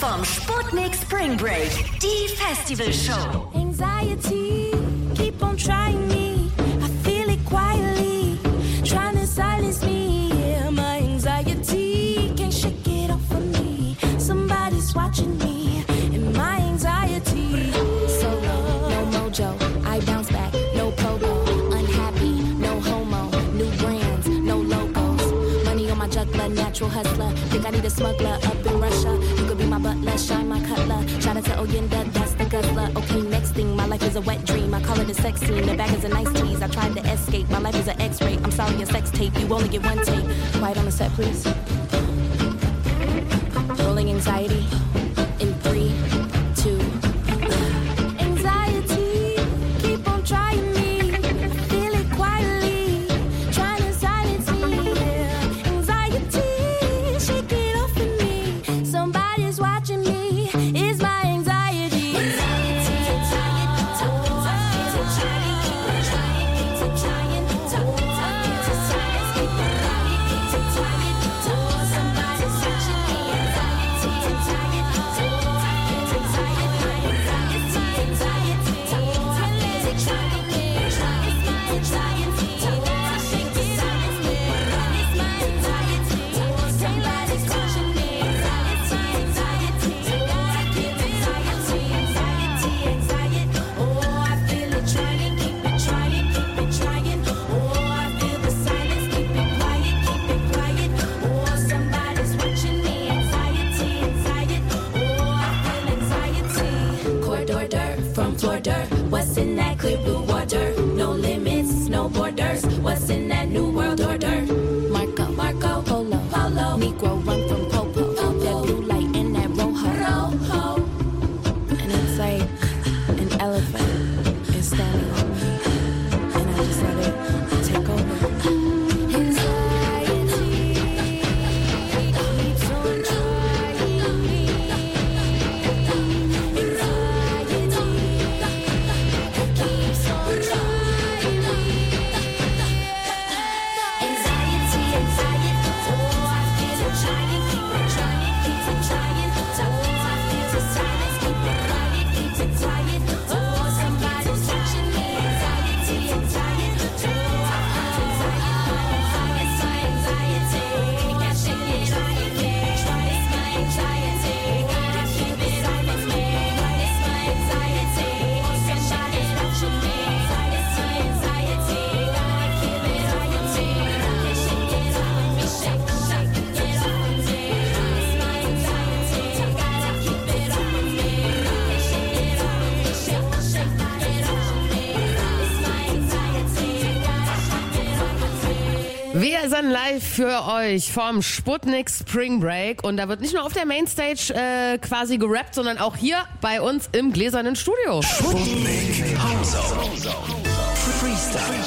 vom Sputnik Spring Break. Die Festival Show. Anxiety, keep on trying me. I feel it quietly, trying to silence me. Yeah, my anxiety can't shake it off of me. Somebody's watching me, and my anxiety. Solo, no mojo, I bounce back, no pogo. Unhappy, no homo, new brands, no logos. Money on my juggler, natural hustler. Think I need a smuggler up in Russia. You could be my butler, shine my cutler. Shout out to Oyenda, that's the guzzler. Okay, next thing, my life is a wet dream. I call it a sex scene, the bag is a nice tease. I tried to escape, my life is an x-ray. I'm sorry, a sex tape, you only get one take. Quiet on the set, please. Rolling anxiety in three, two. Anxiety, keep on trying me. I feel it quietly, trying to silence me. Yeah. Anxiety, shake it off of me. Somebody's watching me. It's my anxiety. Anxiety, What's in that clear blue water? No limits, no borders. What's in that new world order? Marco, Marco, Polo, Polo. Negro run from Popo. That blue light in that rojo. Rojo. And it's like an elephant is standing on me. And I just let it take over. Anxiety keeps on trying me. Anxiety keeps on trying me. Anxiety, anxiety, oh, I feel it trying, keep it trying, keep it trying. Oh, I feel the silence, keep it quiet, keep it quiet. Oh, somebody's watching me. Anxiety, anxiety, oh, I feel anxiety, it's my anxiety. Can't shake it off of me. It's my anxiety. Gotta keep it on of me. It's my anxiety. Somebody's watching me. It's my anxiety. Gotta keep it on of me. Can't shake it off of me. Shake, shake it off of me. It's my anxiety. Gotta keep it on of me. Can't shake it off of me. Shake, shake it off of me. It's my anxiety. Gotta keep it on of me. Wir sind live für euch vom Sputnik Spring Break und da wird nicht nur auf der Mainstage äh, quasi gerappt, sondern auch hier bei uns im gläsernen Studio. Sputnik Hausauf. Freestyle.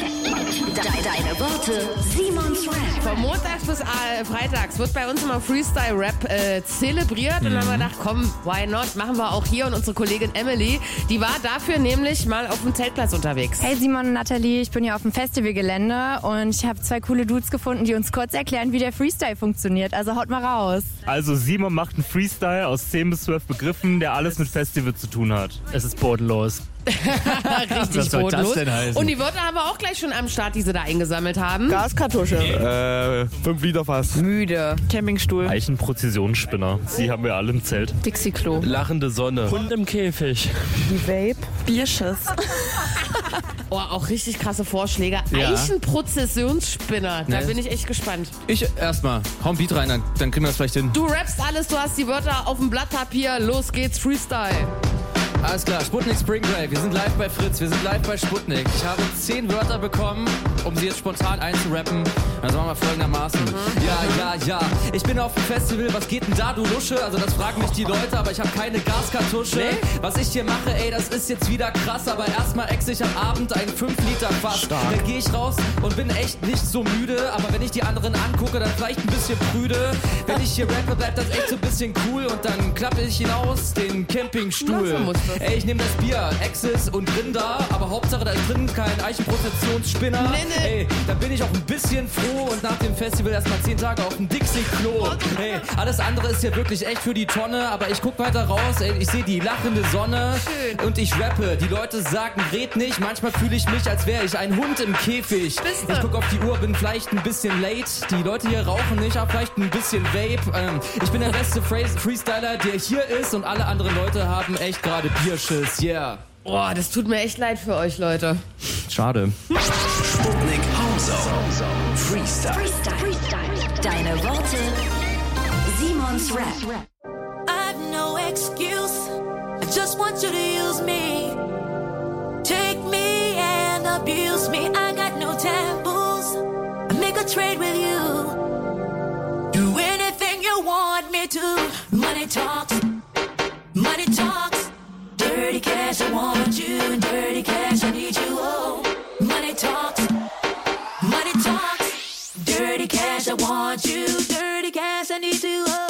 Deine Worte, Simons Rap. Von Montags bis äh, Freitags wird bei uns immer Freestyle-Rap äh, zelebriert und dann haben wir gedacht, komm, why not, machen wir auch hier und unsere Kollegin Emily, die war dafür nämlich mal auf dem Zeltplatz unterwegs. Hey Simon und Nathalie, ich bin hier auf dem Festivalgelände und ich habe zwei coole Dudes gefunden, die uns kurz erklären, wie der Freestyle funktioniert. Also haut mal raus. Also Simon macht einen Freestyle aus zehn bis zwölf Begriffen, der alles mit Festival zu tun hat. Es ist bodenlos. Richtig Was soll das bodenlos. denn heißen? Und die Wörter haben wir auch gleich schon am Start, die sie da eingesammelt haben. Gaskartusche. Äh, fünf Liter Fass. Müde. Campingstuhl. Eichenpräzisionsspinner. Sie haben wir alle im Zelt. Dixie-Klo. Lachende Sonne. Hund im Käfig. Die Vape. Bierschiss. Oh, auch richtig krasse Vorschläge. Ja. Eichenprozessionsspinner. Da Ne? bin ich echt gespannt. Ich erstmal. Hau ein Beat rein, dann, dann kriegen wir das vielleicht hin. Du rappst alles, du hast die Wörter auf dem Blatt Papier. Los geht's, Freestyle. Alles klar, Sputnik Spring Break. Wir sind live bei Fritz, wir sind live bei Sputnik. Ich habe zehn Wörter bekommen, um sie jetzt spontan einzurappen. Also machen wir folgendermaßen. Ja, ja, ja, ich bin auf dem Festival, was geht denn da, du Lusche? Also das fragen mich die Leute, aber ich habe keine Gaskartusche. Nee? Was ich hier mache, ey, das ist jetzt wieder krass, aber erstmal ex ich am Abend ein fünf Liter Fass. Stark. Dann gehe ich raus und bin echt nicht so müde, aber wenn ich die anderen angucke, dann vielleicht ein bisschen prüde. Wenn ich hier rappe, bleibt das echt so ein bisschen cool und dann klappe ich hinaus den Campingstuhl. Na, so muss das. Ey, ich nehme das Bier, Exis und Rinder, aber Hauptsache da ist drin kein Eichenprozessionsspinner. Nee, Ey, da bin ich auch ein bisschen froh und nach dem Festival erstmal zehn Tage auf dem Dixie-Klo. Hey, alles andere ist ja wirklich echt für die Tonne, aber ich guck weiter raus, ey, ich sehe die lachende Sonne und ich rappe. Die Leute sagen, red nicht, manchmal fühle ich mich, als wäre ich ein Hund im Käfig. Ich guck auf die Uhr, bin vielleicht ein bisschen late. Die Leute hier rauchen nicht, aber vielleicht ein bisschen Vape. Ähm, ich bin der beste Freestyler, der hier ist und alle anderen Leute haben echt gerade Bierschiss, yeah. Boah, das tut mir echt leid für euch, Leute. Schade. Sputnik Homezone. Freestyle. Freestyle. Freestyle. Deine Worte. Simons Rap. I've no excuse. I just want you to use me. Take me and abuse me. I got no taboos. I make a trade with you. Do anything you want me to. Money talks. Money talks. Dirty cash, I want you. And dirty cash, I need you. Oh, money talks. Money talks. Dirty cash, I want you. Dirty cash, I need you. Oh.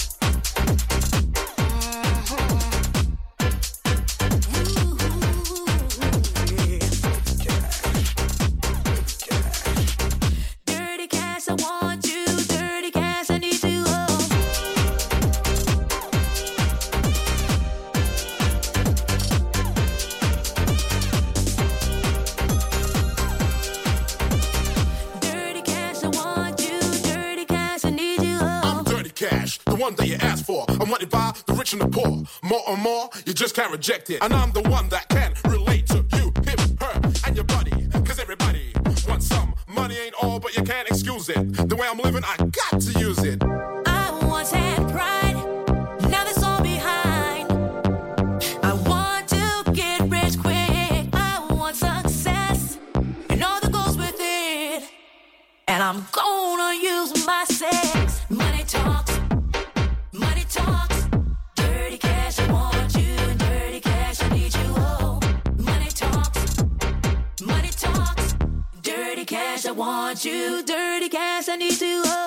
One that you asked for, I'm wanted by the rich and the poor. More and more, you just can't reject it. And I'm the one that can relate to you, him, her, and your buddy. Cause everybody wants some. Money ain't all, but you can't excuse it. The way I'm living, I got to use it. I once had pride, now that's all behind. I want to get rich quick. I want success, and all that goes with it. And I'm gonna use my sex. Money talks. Money talks, dirty cash, I want you, and dirty cash, I need you, oh. Money talks, money talks, dirty cash, I want you, dirty cash, I need you, oh.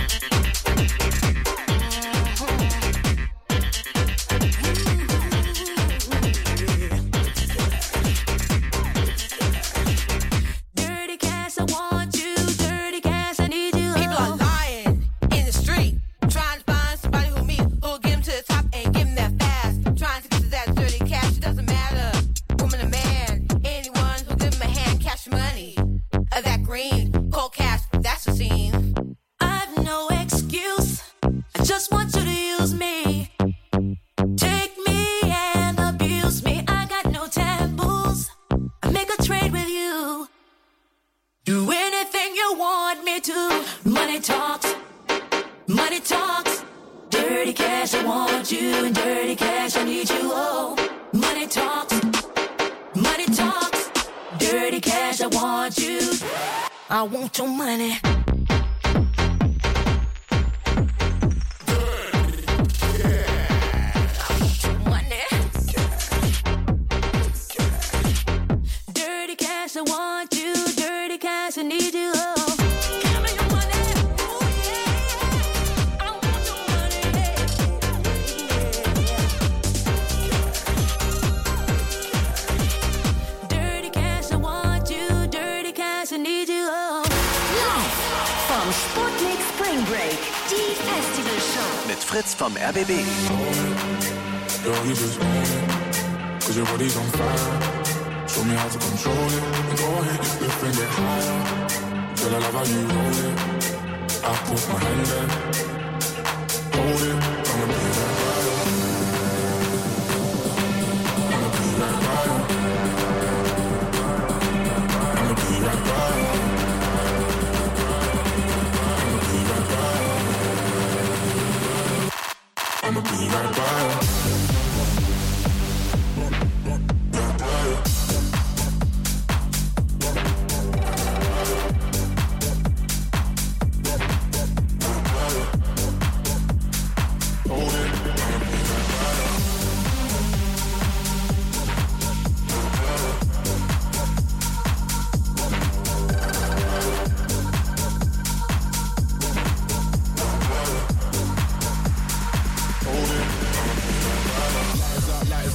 Dirty cash, I want you, dirty cash, I need you, oh. People are lying in the street, trying to find somebody who me, who'll get him to the top and give him that fast. Trying to get to that dirty cash, it doesn't matter. Woman or man, anyone who'll give him a hand, cash money. Of that green, cold cash, that's the scene. I've no excuse, I just want you to use me. Take me and abuse me, I got no taboos. I make a trade with you. Do anything you want me to. Money talks. Money talks, dirty cash, I want you, and dirty cash, I need you, oh. Money talks, money talks, dirty cash, I want you, I want your money. Dirty cash, I want you, dirty cash, I need you, oh. Vom Sputnik Spring Break, die Festival Show. Mit Fritz vom R B B. Yo, you just own it, cause your body's on fire. Show me how to control it, and go ahead, you flip and get higher. Girl, I love how you roll it, I put my hand there. Hold it, I'ma be right by you. I'ma be right by you. I'ma be right by you. I'ma be right by you. Right by you.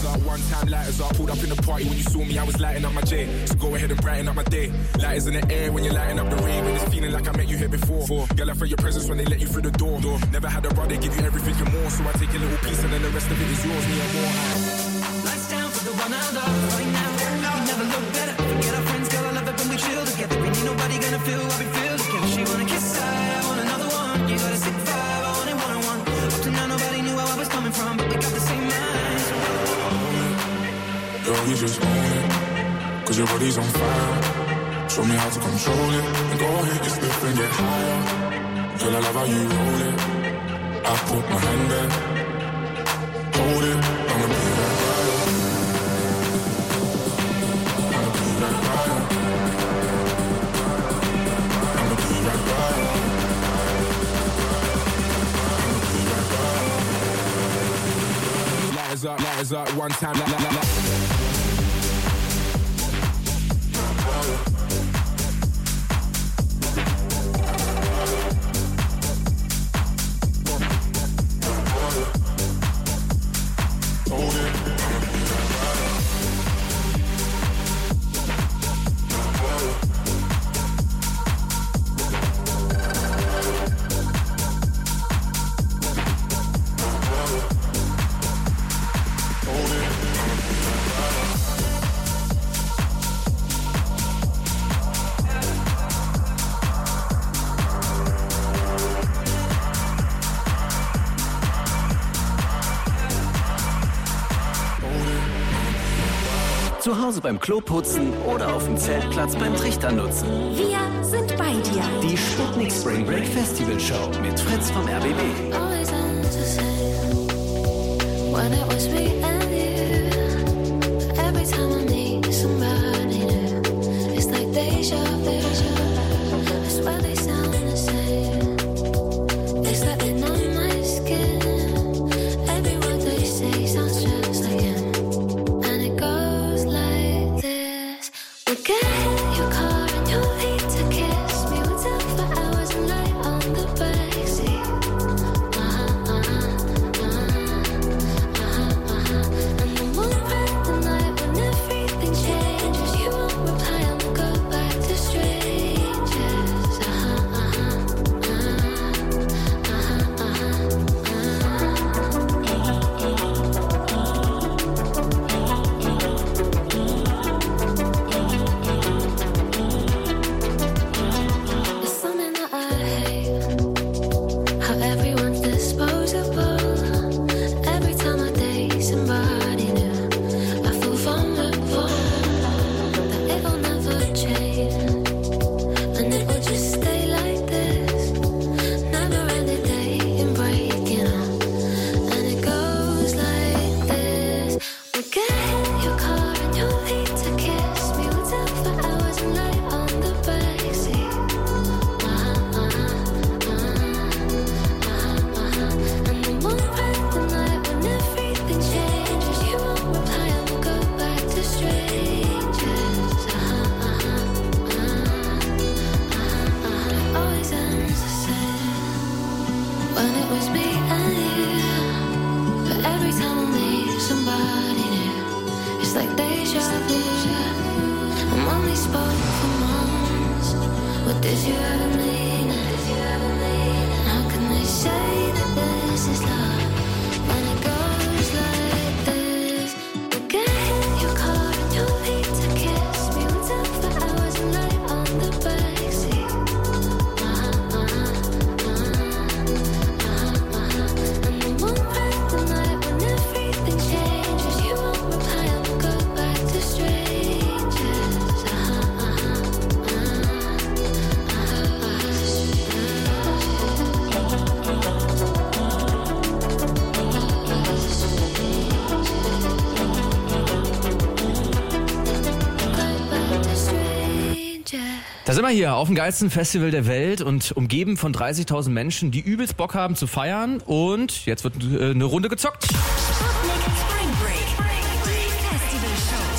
up, one time lighters up. Pulled up in the party when you saw me, I was lighting up my J. So go ahead and brighten up my day. Lighters in the air when you're lighting up the rave. And it's feeling like I met you here before. Girl, I felt your presence when they let you through the door. Never had a brother give you everything and more. So I take a little piece and then the rest of it is yours, me and more. Lights down for the one I love right now. We never look better. Forget our friends, girl, I love it when we chill together. Ain't nobody gonna feel what we feel together. She wanna kiss, I want another one. You got a sick vibe, I want it one on one. Up to now, nobody knew where I was coming from, but we got the same minds. Girl, you just own it, cause your body's on fire. Show me how to control it, and go ahead, get stiff and get higher. Girl, I love how you roll it. I put my hand there, hold it, I'ma be that fire. I'ma be that fire. I'ma be that fire. I'ma be that fire. Lighters up, lighters up, one time, la la la la. Zu Hause beim Kloputzen oder auf dem Zeltplatz beim Trichter nutzen. Wir sind bei dir. Die Sputnik Spring Break Festival Show mit Fritz vom R B B. Always ends the same when it was me and you. Every time I need somebody new, it's like deja vu. I swear they sound the same. It's like they know my skin. Every word they say sounds just like him. And it goes like this. We'll get in your car and you'll need to kiss me. We'll talk for hours and lie on the backseat. Uh-huh, uh-huh, uh-huh, uh-huh, uh-huh. And then we'll spend the night when everything changes. You won't reply, I'ma go back to strangers. Uh-huh, uh-huh, uh-huh, It's something that I hate, how everyone's disposable. Every time I date somebody new, I feel vulnerable, that it'll never change, and it will just stay like this. Never ending dating, breaking up, and it goes like this. We'll get in your car and you'll need to kiss me. We'll talk for hours and lie on the backseat. Uh-huh, uh-huh, uh-huh, uh-huh. And then we'll spend the night when everything changes. You won't reply, I'ma go back to strangers. Uh-huh, uh-huh, uh-huh, uh-huh. Always ends the same when it was me and you. But every time I meet somebody new, it's like deja vu. I'm only spoke for months. What did you ever mean? And how can they say that this is love when it goes like this? We'll get in your car and you'll need to kiss me. We'll talk for hours and lie on the backseat. Uh-huh, uh-huh, uh-huh, uh-huh. And then we'll spend the night when everything changes. You won't reply, I'ma go back to strangers. Uh-huh, uh-huh, Da sind wir hier auf dem geilsten Festival der Welt und umgeben von dreißigtausend Menschen, die übelst Bock haben zu feiern. Und jetzt wird äh, eine Runde gezockt. Sputnik Spring Break. Die Festival Show. Zusammen mit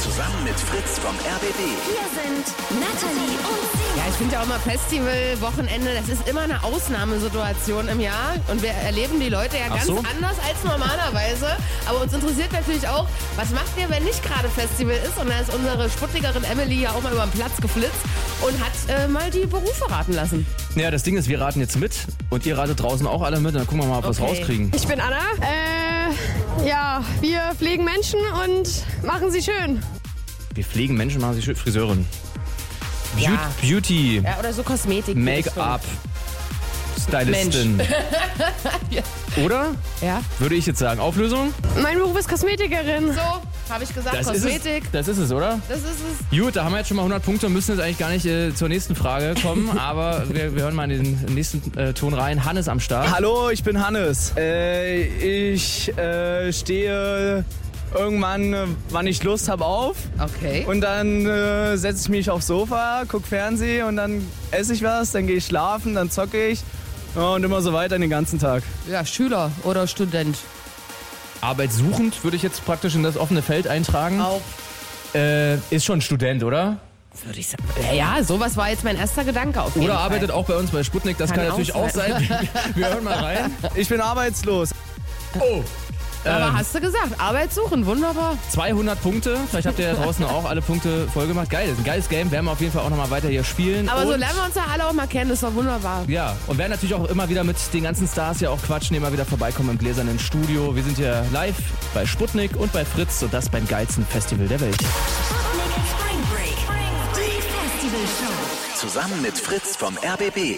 mit Fritz vom R B B. Hier sind Natalie und Sie. Ja, ich finde ja auch mal Festival-Wochenende, das ist immer eine Ausnahmesituation im Jahr. Und wir erleben die Leute ja Ach ganz so? anders als normalerweise. Aber uns interessiert natürlich auch, was macht ihr, wenn nicht gerade Festival ist? Und da ist unsere Sputnikerin Emily ja auch mal über den Platz geflitzt und hat äh, mal die Berufe raten lassen. Ja, das Ding ist, wir raten jetzt mit und ihr ratet draußen auch alle mit und dann gucken wir mal, ob wir es Okay. rauskriegen. Ich bin Anna. Äh, ja, wir pflegen Menschen und machen sie schön. Wir pflegen Menschen, machen sie schön. Friseurin. Beau- Ja. Beauty. Ja, oder so Kosmetik. Make-up. Stylistin. Mensch. Ja. Oder? Ja. Würde ich jetzt sagen. Auflösung? Mein Beruf ist Kosmetikerin. So, habe ich gesagt, Das ist, Kosmetik. es, das ist es, oder? Das ist es. Gut, da haben wir jetzt schon mal hundert Punkte und müssen jetzt eigentlich gar nicht äh, zur nächsten Frage kommen, aber wir, wir hören mal in den nächsten äh, Ton rein. Hannes am Start. Hallo, ich bin Hannes. Äh, ich äh, stehe irgendwann, äh, wann ich Lust habe, auf. Okay. Und dann äh, setze ich mich aufs Sofa, gucke Fernsehen und dann esse ich was, dann gehe ich schlafen, dann zocke ich. Ja, und immer so weiter den ganzen Tag. Ja, Schüler oder Student. Arbeitssuchend würde ich jetzt praktisch in das offene Feld eintragen. Auch. Äh, ist schon Student, oder? Würde ich sagen. Ja, ja, sowas war jetzt mein erster Gedanke auf jeden Oder Fall. arbeitet auch bei uns bei Sputnik, das kann, Kann natürlich auch auch sein. sein. Wir hören mal rein. Ich bin arbeitslos. Oh. Aber Ähm, hast du gesagt, Arbeit suchen, wunderbar. zweihundert Punkte. Vielleicht habt ihr ja draußen auch alle Punkte voll gemacht. Geil, das ist ein geiles Game. Werden wir auf jeden Fall auch nochmal weiter hier spielen. Aber so Und- lernen wir uns ja alle auch mal kennen, das war wunderbar. Ja, und werden natürlich auch immer wieder mit den ganzen Stars hier auch quatschen, immer wieder vorbeikommen im gläsernen Studio. Wir sind hier live bei Sputnik und bei Fritz und das beim geilsten Festival der Welt. Sputnik Spring Break. Die Festival Show. Zusammen mit Fritz vom R B B.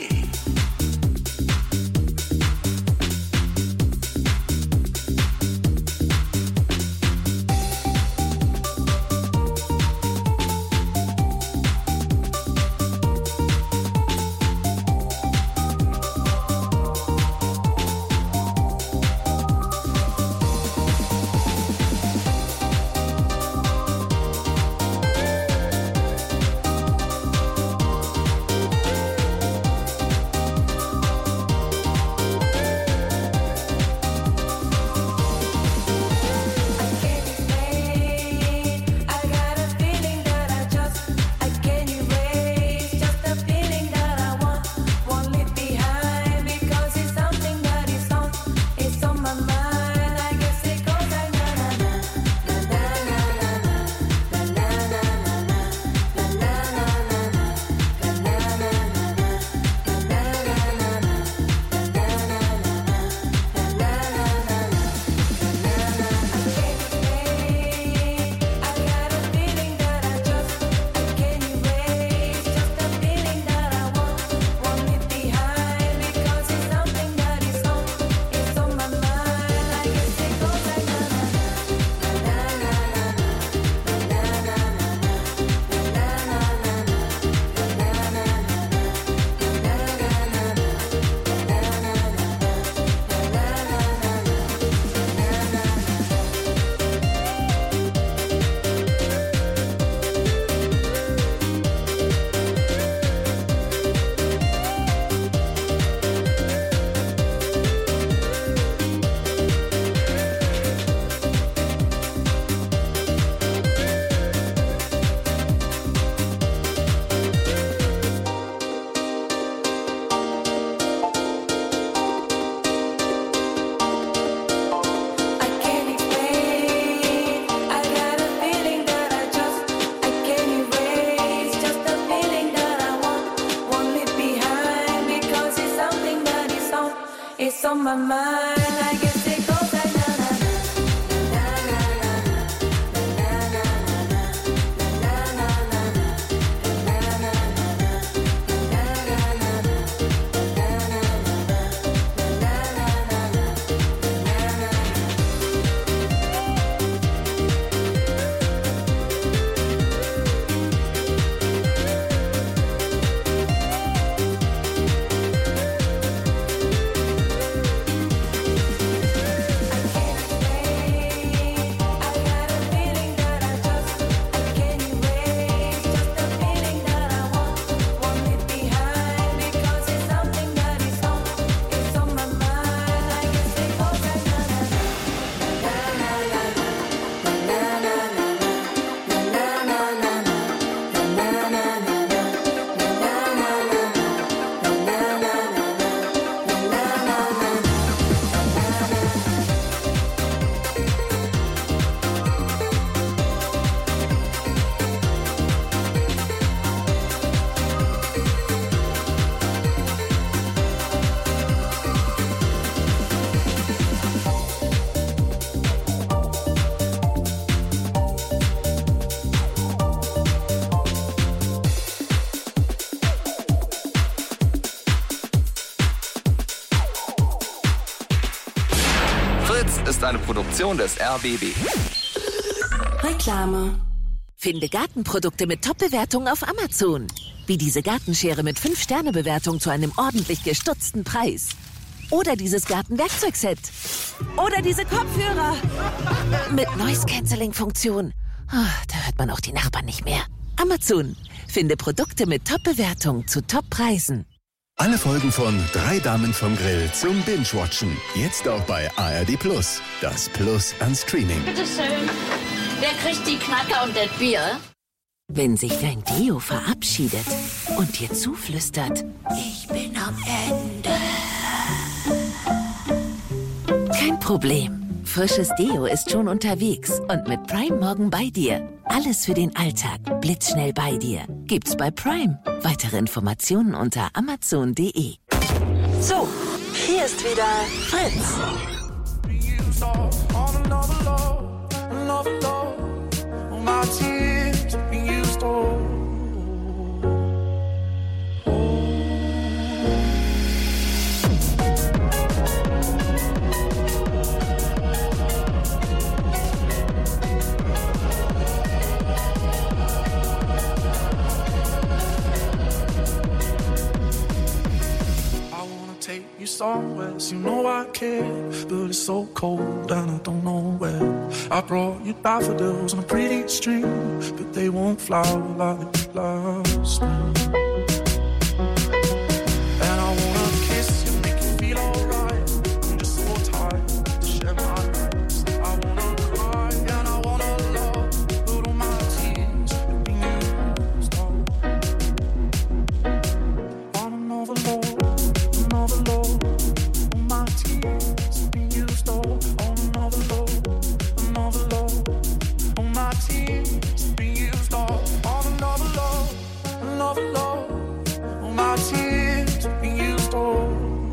It's on my mind. I guess it goes like na na na na na Fritz ist eine Produktion des R B B. Reklame. Finde Gartenprodukte mit Top-Bewertungen auf Amazon. Wie diese Gartenschere mit fünf Sterne Bewertung zu einem ordentlich gestutzten Preis. Oder dieses Gartenwerkzeugset. Oder diese Kopfhörer. Mit Noise-Canceling-Funktion. Oh, da hört man auch die Nachbarn nicht mehr. Amazon. Finde Produkte mit Top-Bewertung zu Top-Preisen. Alle Folgen von Drei Damen vom Grill zum Binge-Watchen. Jetzt auch bei A R D Plus. Das Plus an Streaming. Bitteschön. Wer kriegt die Knacker und das Bier? Wenn sich dein Deo verabschiedet und dir zuflüstert, ich bin am Ende. Kein Problem. Frisches Deo ist schon unterwegs und mit Prime morgen bei dir. Alles für den Alltag. Blitzschnell bei dir. Gibt's bei Prime. Weitere Informationen unter amazon punkt de. So, hier ist wieder Fritz. Take you somewhere, so you know I care, but it's so cold and I don't know where. I brought you daffodils on a pretty string, but they won't flower like last spring. And I wanna kiss you, make you feel alright. I'm just so tired to share my nights. I wanna cry and I wanna love, but all my tears have been used up on another love. Another load, all my tears have been used all on another load, another load, all my tears have been used all on another load, another load, all my tears have been used all.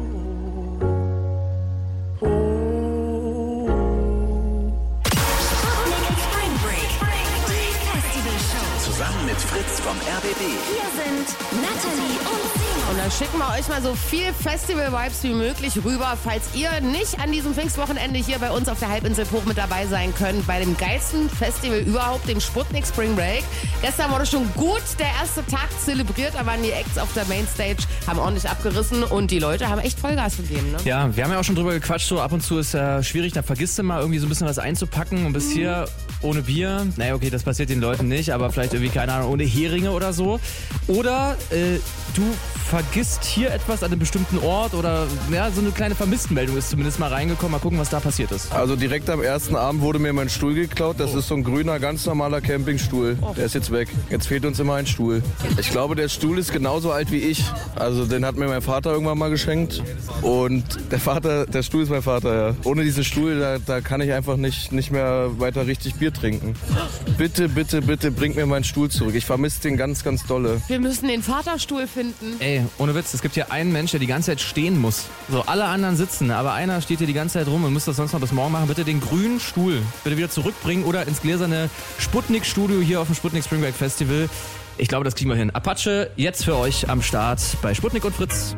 Spring Break. Die Festival Show. Zusammen mit Fritz vom R B B. Hier sind Natalie und Simon. Und dann schicken wir euch mal so viel Festival-Vibes wie möglich rüber, falls ihr nicht an diesem Pfingstwochenende hier bei uns auf der Halbinsel Bruch mit dabei sein könnt, bei dem geilsten Festival überhaupt, dem Sputnik Spring Break. Gestern wurde schon gut der erste Tag zelebriert, da waren die Acts auf der Mainstage, haben ordentlich abgerissen und die Leute haben echt Vollgas gegeben. Ne? Ja, wir haben ja auch schon drüber gequatscht, so ab und zu ist ja schwierig, dann vergisst du mal irgendwie so ein bisschen was einzupacken und bis hier ohne Bier, naja okay, das passiert den Leuten nicht, aber vielleicht irgendwie, keine Ahnung, ohne Heringe oder so. Oder äh, du vergisst hier etwas an einem bestimmten Ort oder ja, so eine kleine Vermisstenmeldung ist zumindest mal reingekommen. Mal gucken, was da passiert ist. Also direkt am ersten Abend wurde mir mein Stuhl geklaut. Das oh. ist so ein grüner, ganz normaler Campingstuhl. Oh. Der ist jetzt weg. Jetzt fehlt uns immer ein Stuhl. Ich glaube, der Stuhl ist genauso alt wie ich. Also den hat mir mein Vater irgendwann mal geschenkt. Und der Vater, der Stuhl ist mein Vater, ja. Ohne diesen Stuhl, da, da kann ich einfach nicht, nicht mehr weiter richtig Bier trinken. Bitte, bitte, bitte bringt mir meinen Stuhl zurück. Ich vermisse den ganz, ganz dolle. Wir müssen den Vaterstuhl finden. Ey, ohne Witz, es gibt hier einen Mensch, der die ganze Zeit stehen muss. So, alle anderen sitzen, aber einer steht hier die ganze Zeit rum und müsste das sonst noch bis morgen machen. Bitte den grünen Stuhl bitte wieder zurückbringen oder ins gläserne Sputnik-Studio hier auf dem Sputnik Spring Break Festival. Ich glaube, das kriegen wir hin. Apache, jetzt für euch am Start bei Sputnik und Fritz.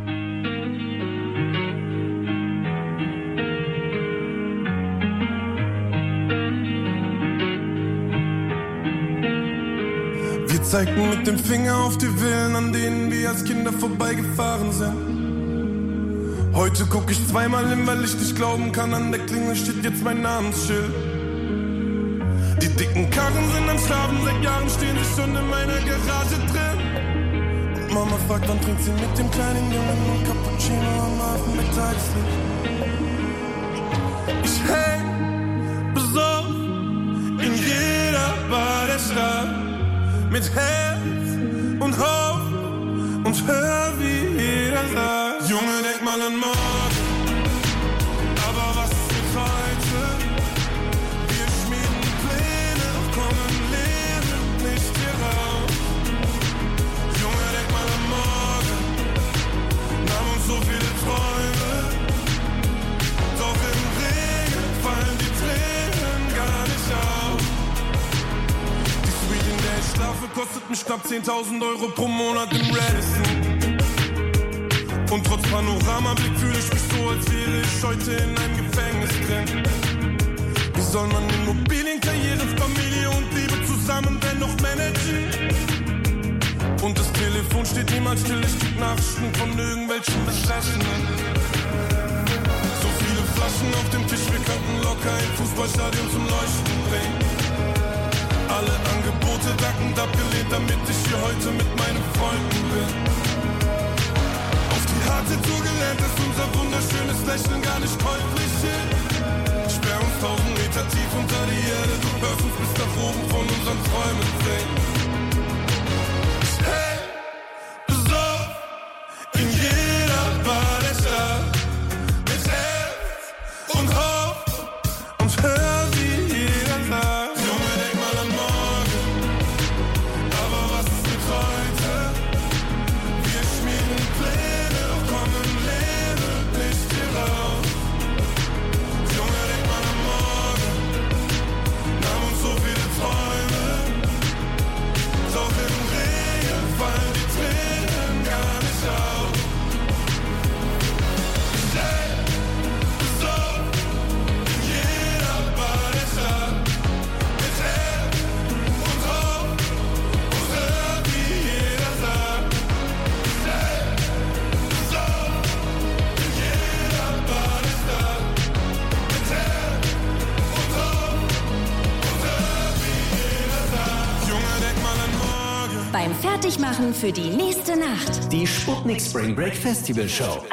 Wir zeigten mit dem Finger auf die Villen, an denen wir als Kinder vorbeigefahren sind. Heute guck ich zweimal hin, weil ich nicht glauben kann, an der Klingel steht jetzt mein Namensschild. Die dicken Karren sind am Schlafen, seit Jahren stehen sie schon in meiner Garage drin. Und Mama fragt, wann trinkt sie mit dem kleinen Jungen und Cappuccino am Hafen mit Tageslicht. Ich häng besoffen in jeder Bar der Stadt. Mit Herz und Hoffnung und hör, wie jeder sagt: Junge, denk mal an morgen, aber was ist mit heute? Wir schmieden Pläne, doch kommen Leben nicht hier raus. Junge, denk mal an morgen, nahm uns so viele Träume, doch im Regen fallen die Tränen gar nicht auf. Die Strafe kostet mich knapp zehntausend Euro pro Monat im Radisson. Und trotz Panoramablick fühle ich mich so, als wäre ich heute in einem Gefängnis. Gang ist drin. Wie soll man Immobilien, Karriere, Familie und Liebe zusammen dennoch managen? Und das Telefon steht niemals still, es gibt Nachrichten von irgendwelchen Besessenen. So viele Flaschen auf dem Tisch, wir könnten locker ein Fußballstadion zum Leuchten bringen. Alle Angebote dankend abgelehnt, damit ich hier heute mit meinen Freunden bin. Auf die harte Tour gelernt, dass unser wunderschönes Lächeln gar nicht käuflich ist. Sperr uns tausend Meter tief unter die Erde, du hörst uns bis nach oben von unseren Träumen singen. Hey, besoff, in jeder Bar der Stadt, mit Herz und Hoff und hör, wie jeder sagt. Junge, denk mal an morgen, aber was ist mit heute? Wir schmieden Pläne, doch kommen Lebe nicht hier raus. Junge, denk mal an morgen, nahm uns so viele Träume, doch im Regen fallen die Tränen gar nicht auf. Stell so in jeder Bar der Stadt, mit Herz und Hoff und hör, wie jeder sagt. Stell so in jeder Bar der Stadt, mit Herz und Hoff und hör, wie jeder sagt. Junge, denk mal an morgen. Beim Fertigmachen für die nächste Nacht. Die Sputnik Spring Break Festival Show.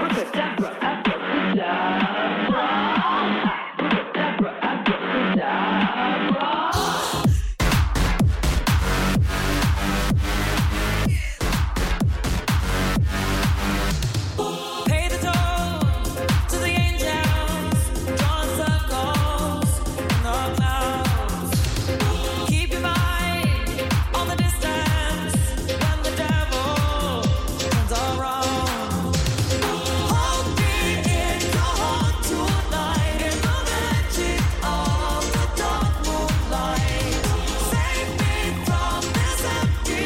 Pay the toll to the angels, drawing circles in the clouds. Keep your mind on the distance when the devil turns around. Hold me in your heart tonight in the magic of the dark moonlight. Save me from this empty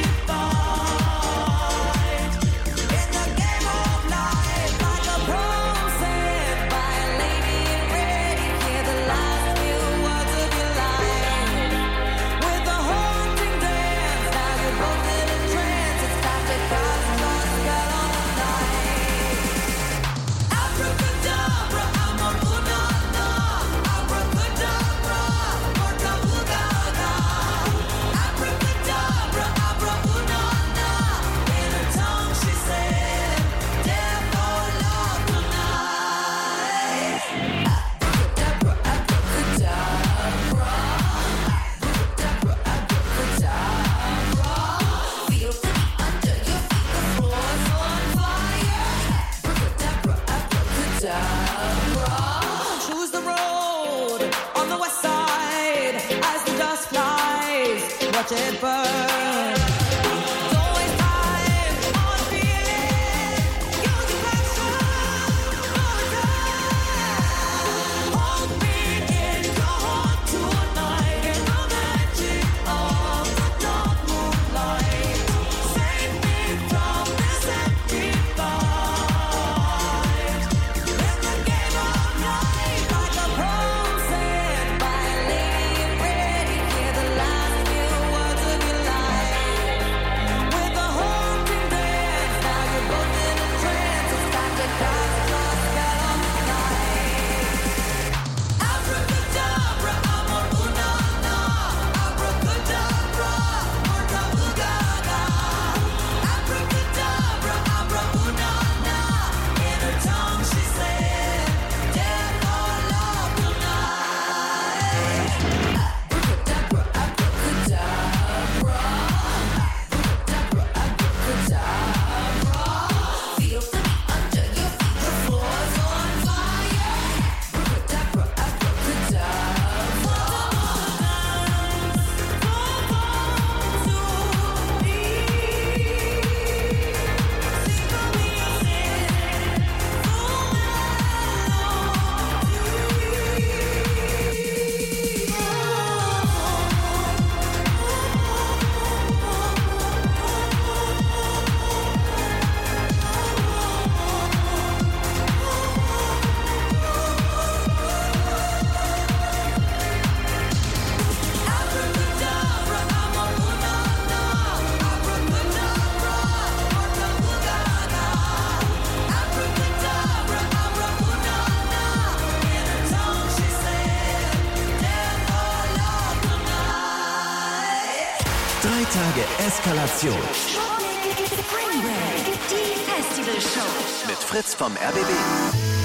fight. In the game of life, like a prom set by a lady in red, hear the last few words of your life. With a haunting dance, now you're both in a trance. It's time to cast your spell on the night. Abracadabra, amor unana. Abracadabra, porca bugada. Abracadabra, abra unana. In her tongue she said, devil love tonight. Abracadabra, abracadabra. Abracadabra, abracadabra. Feel the beat under your feet, the floor's on fire. Abracadabra, abracadabra. Choose the road on the west side as the dust flies. Watch it burn. Don't waste time on feeling. Use your passion for time. Hold me in your heart tonight in the magic of the dark moonlight. Save me from this empty fight. In the game of life, like a prom set by a lady in red, hear the last few words of your life. Drei Tage Eskalation. Spring Break, die Festivalshow. Mit Fritz vom R B B.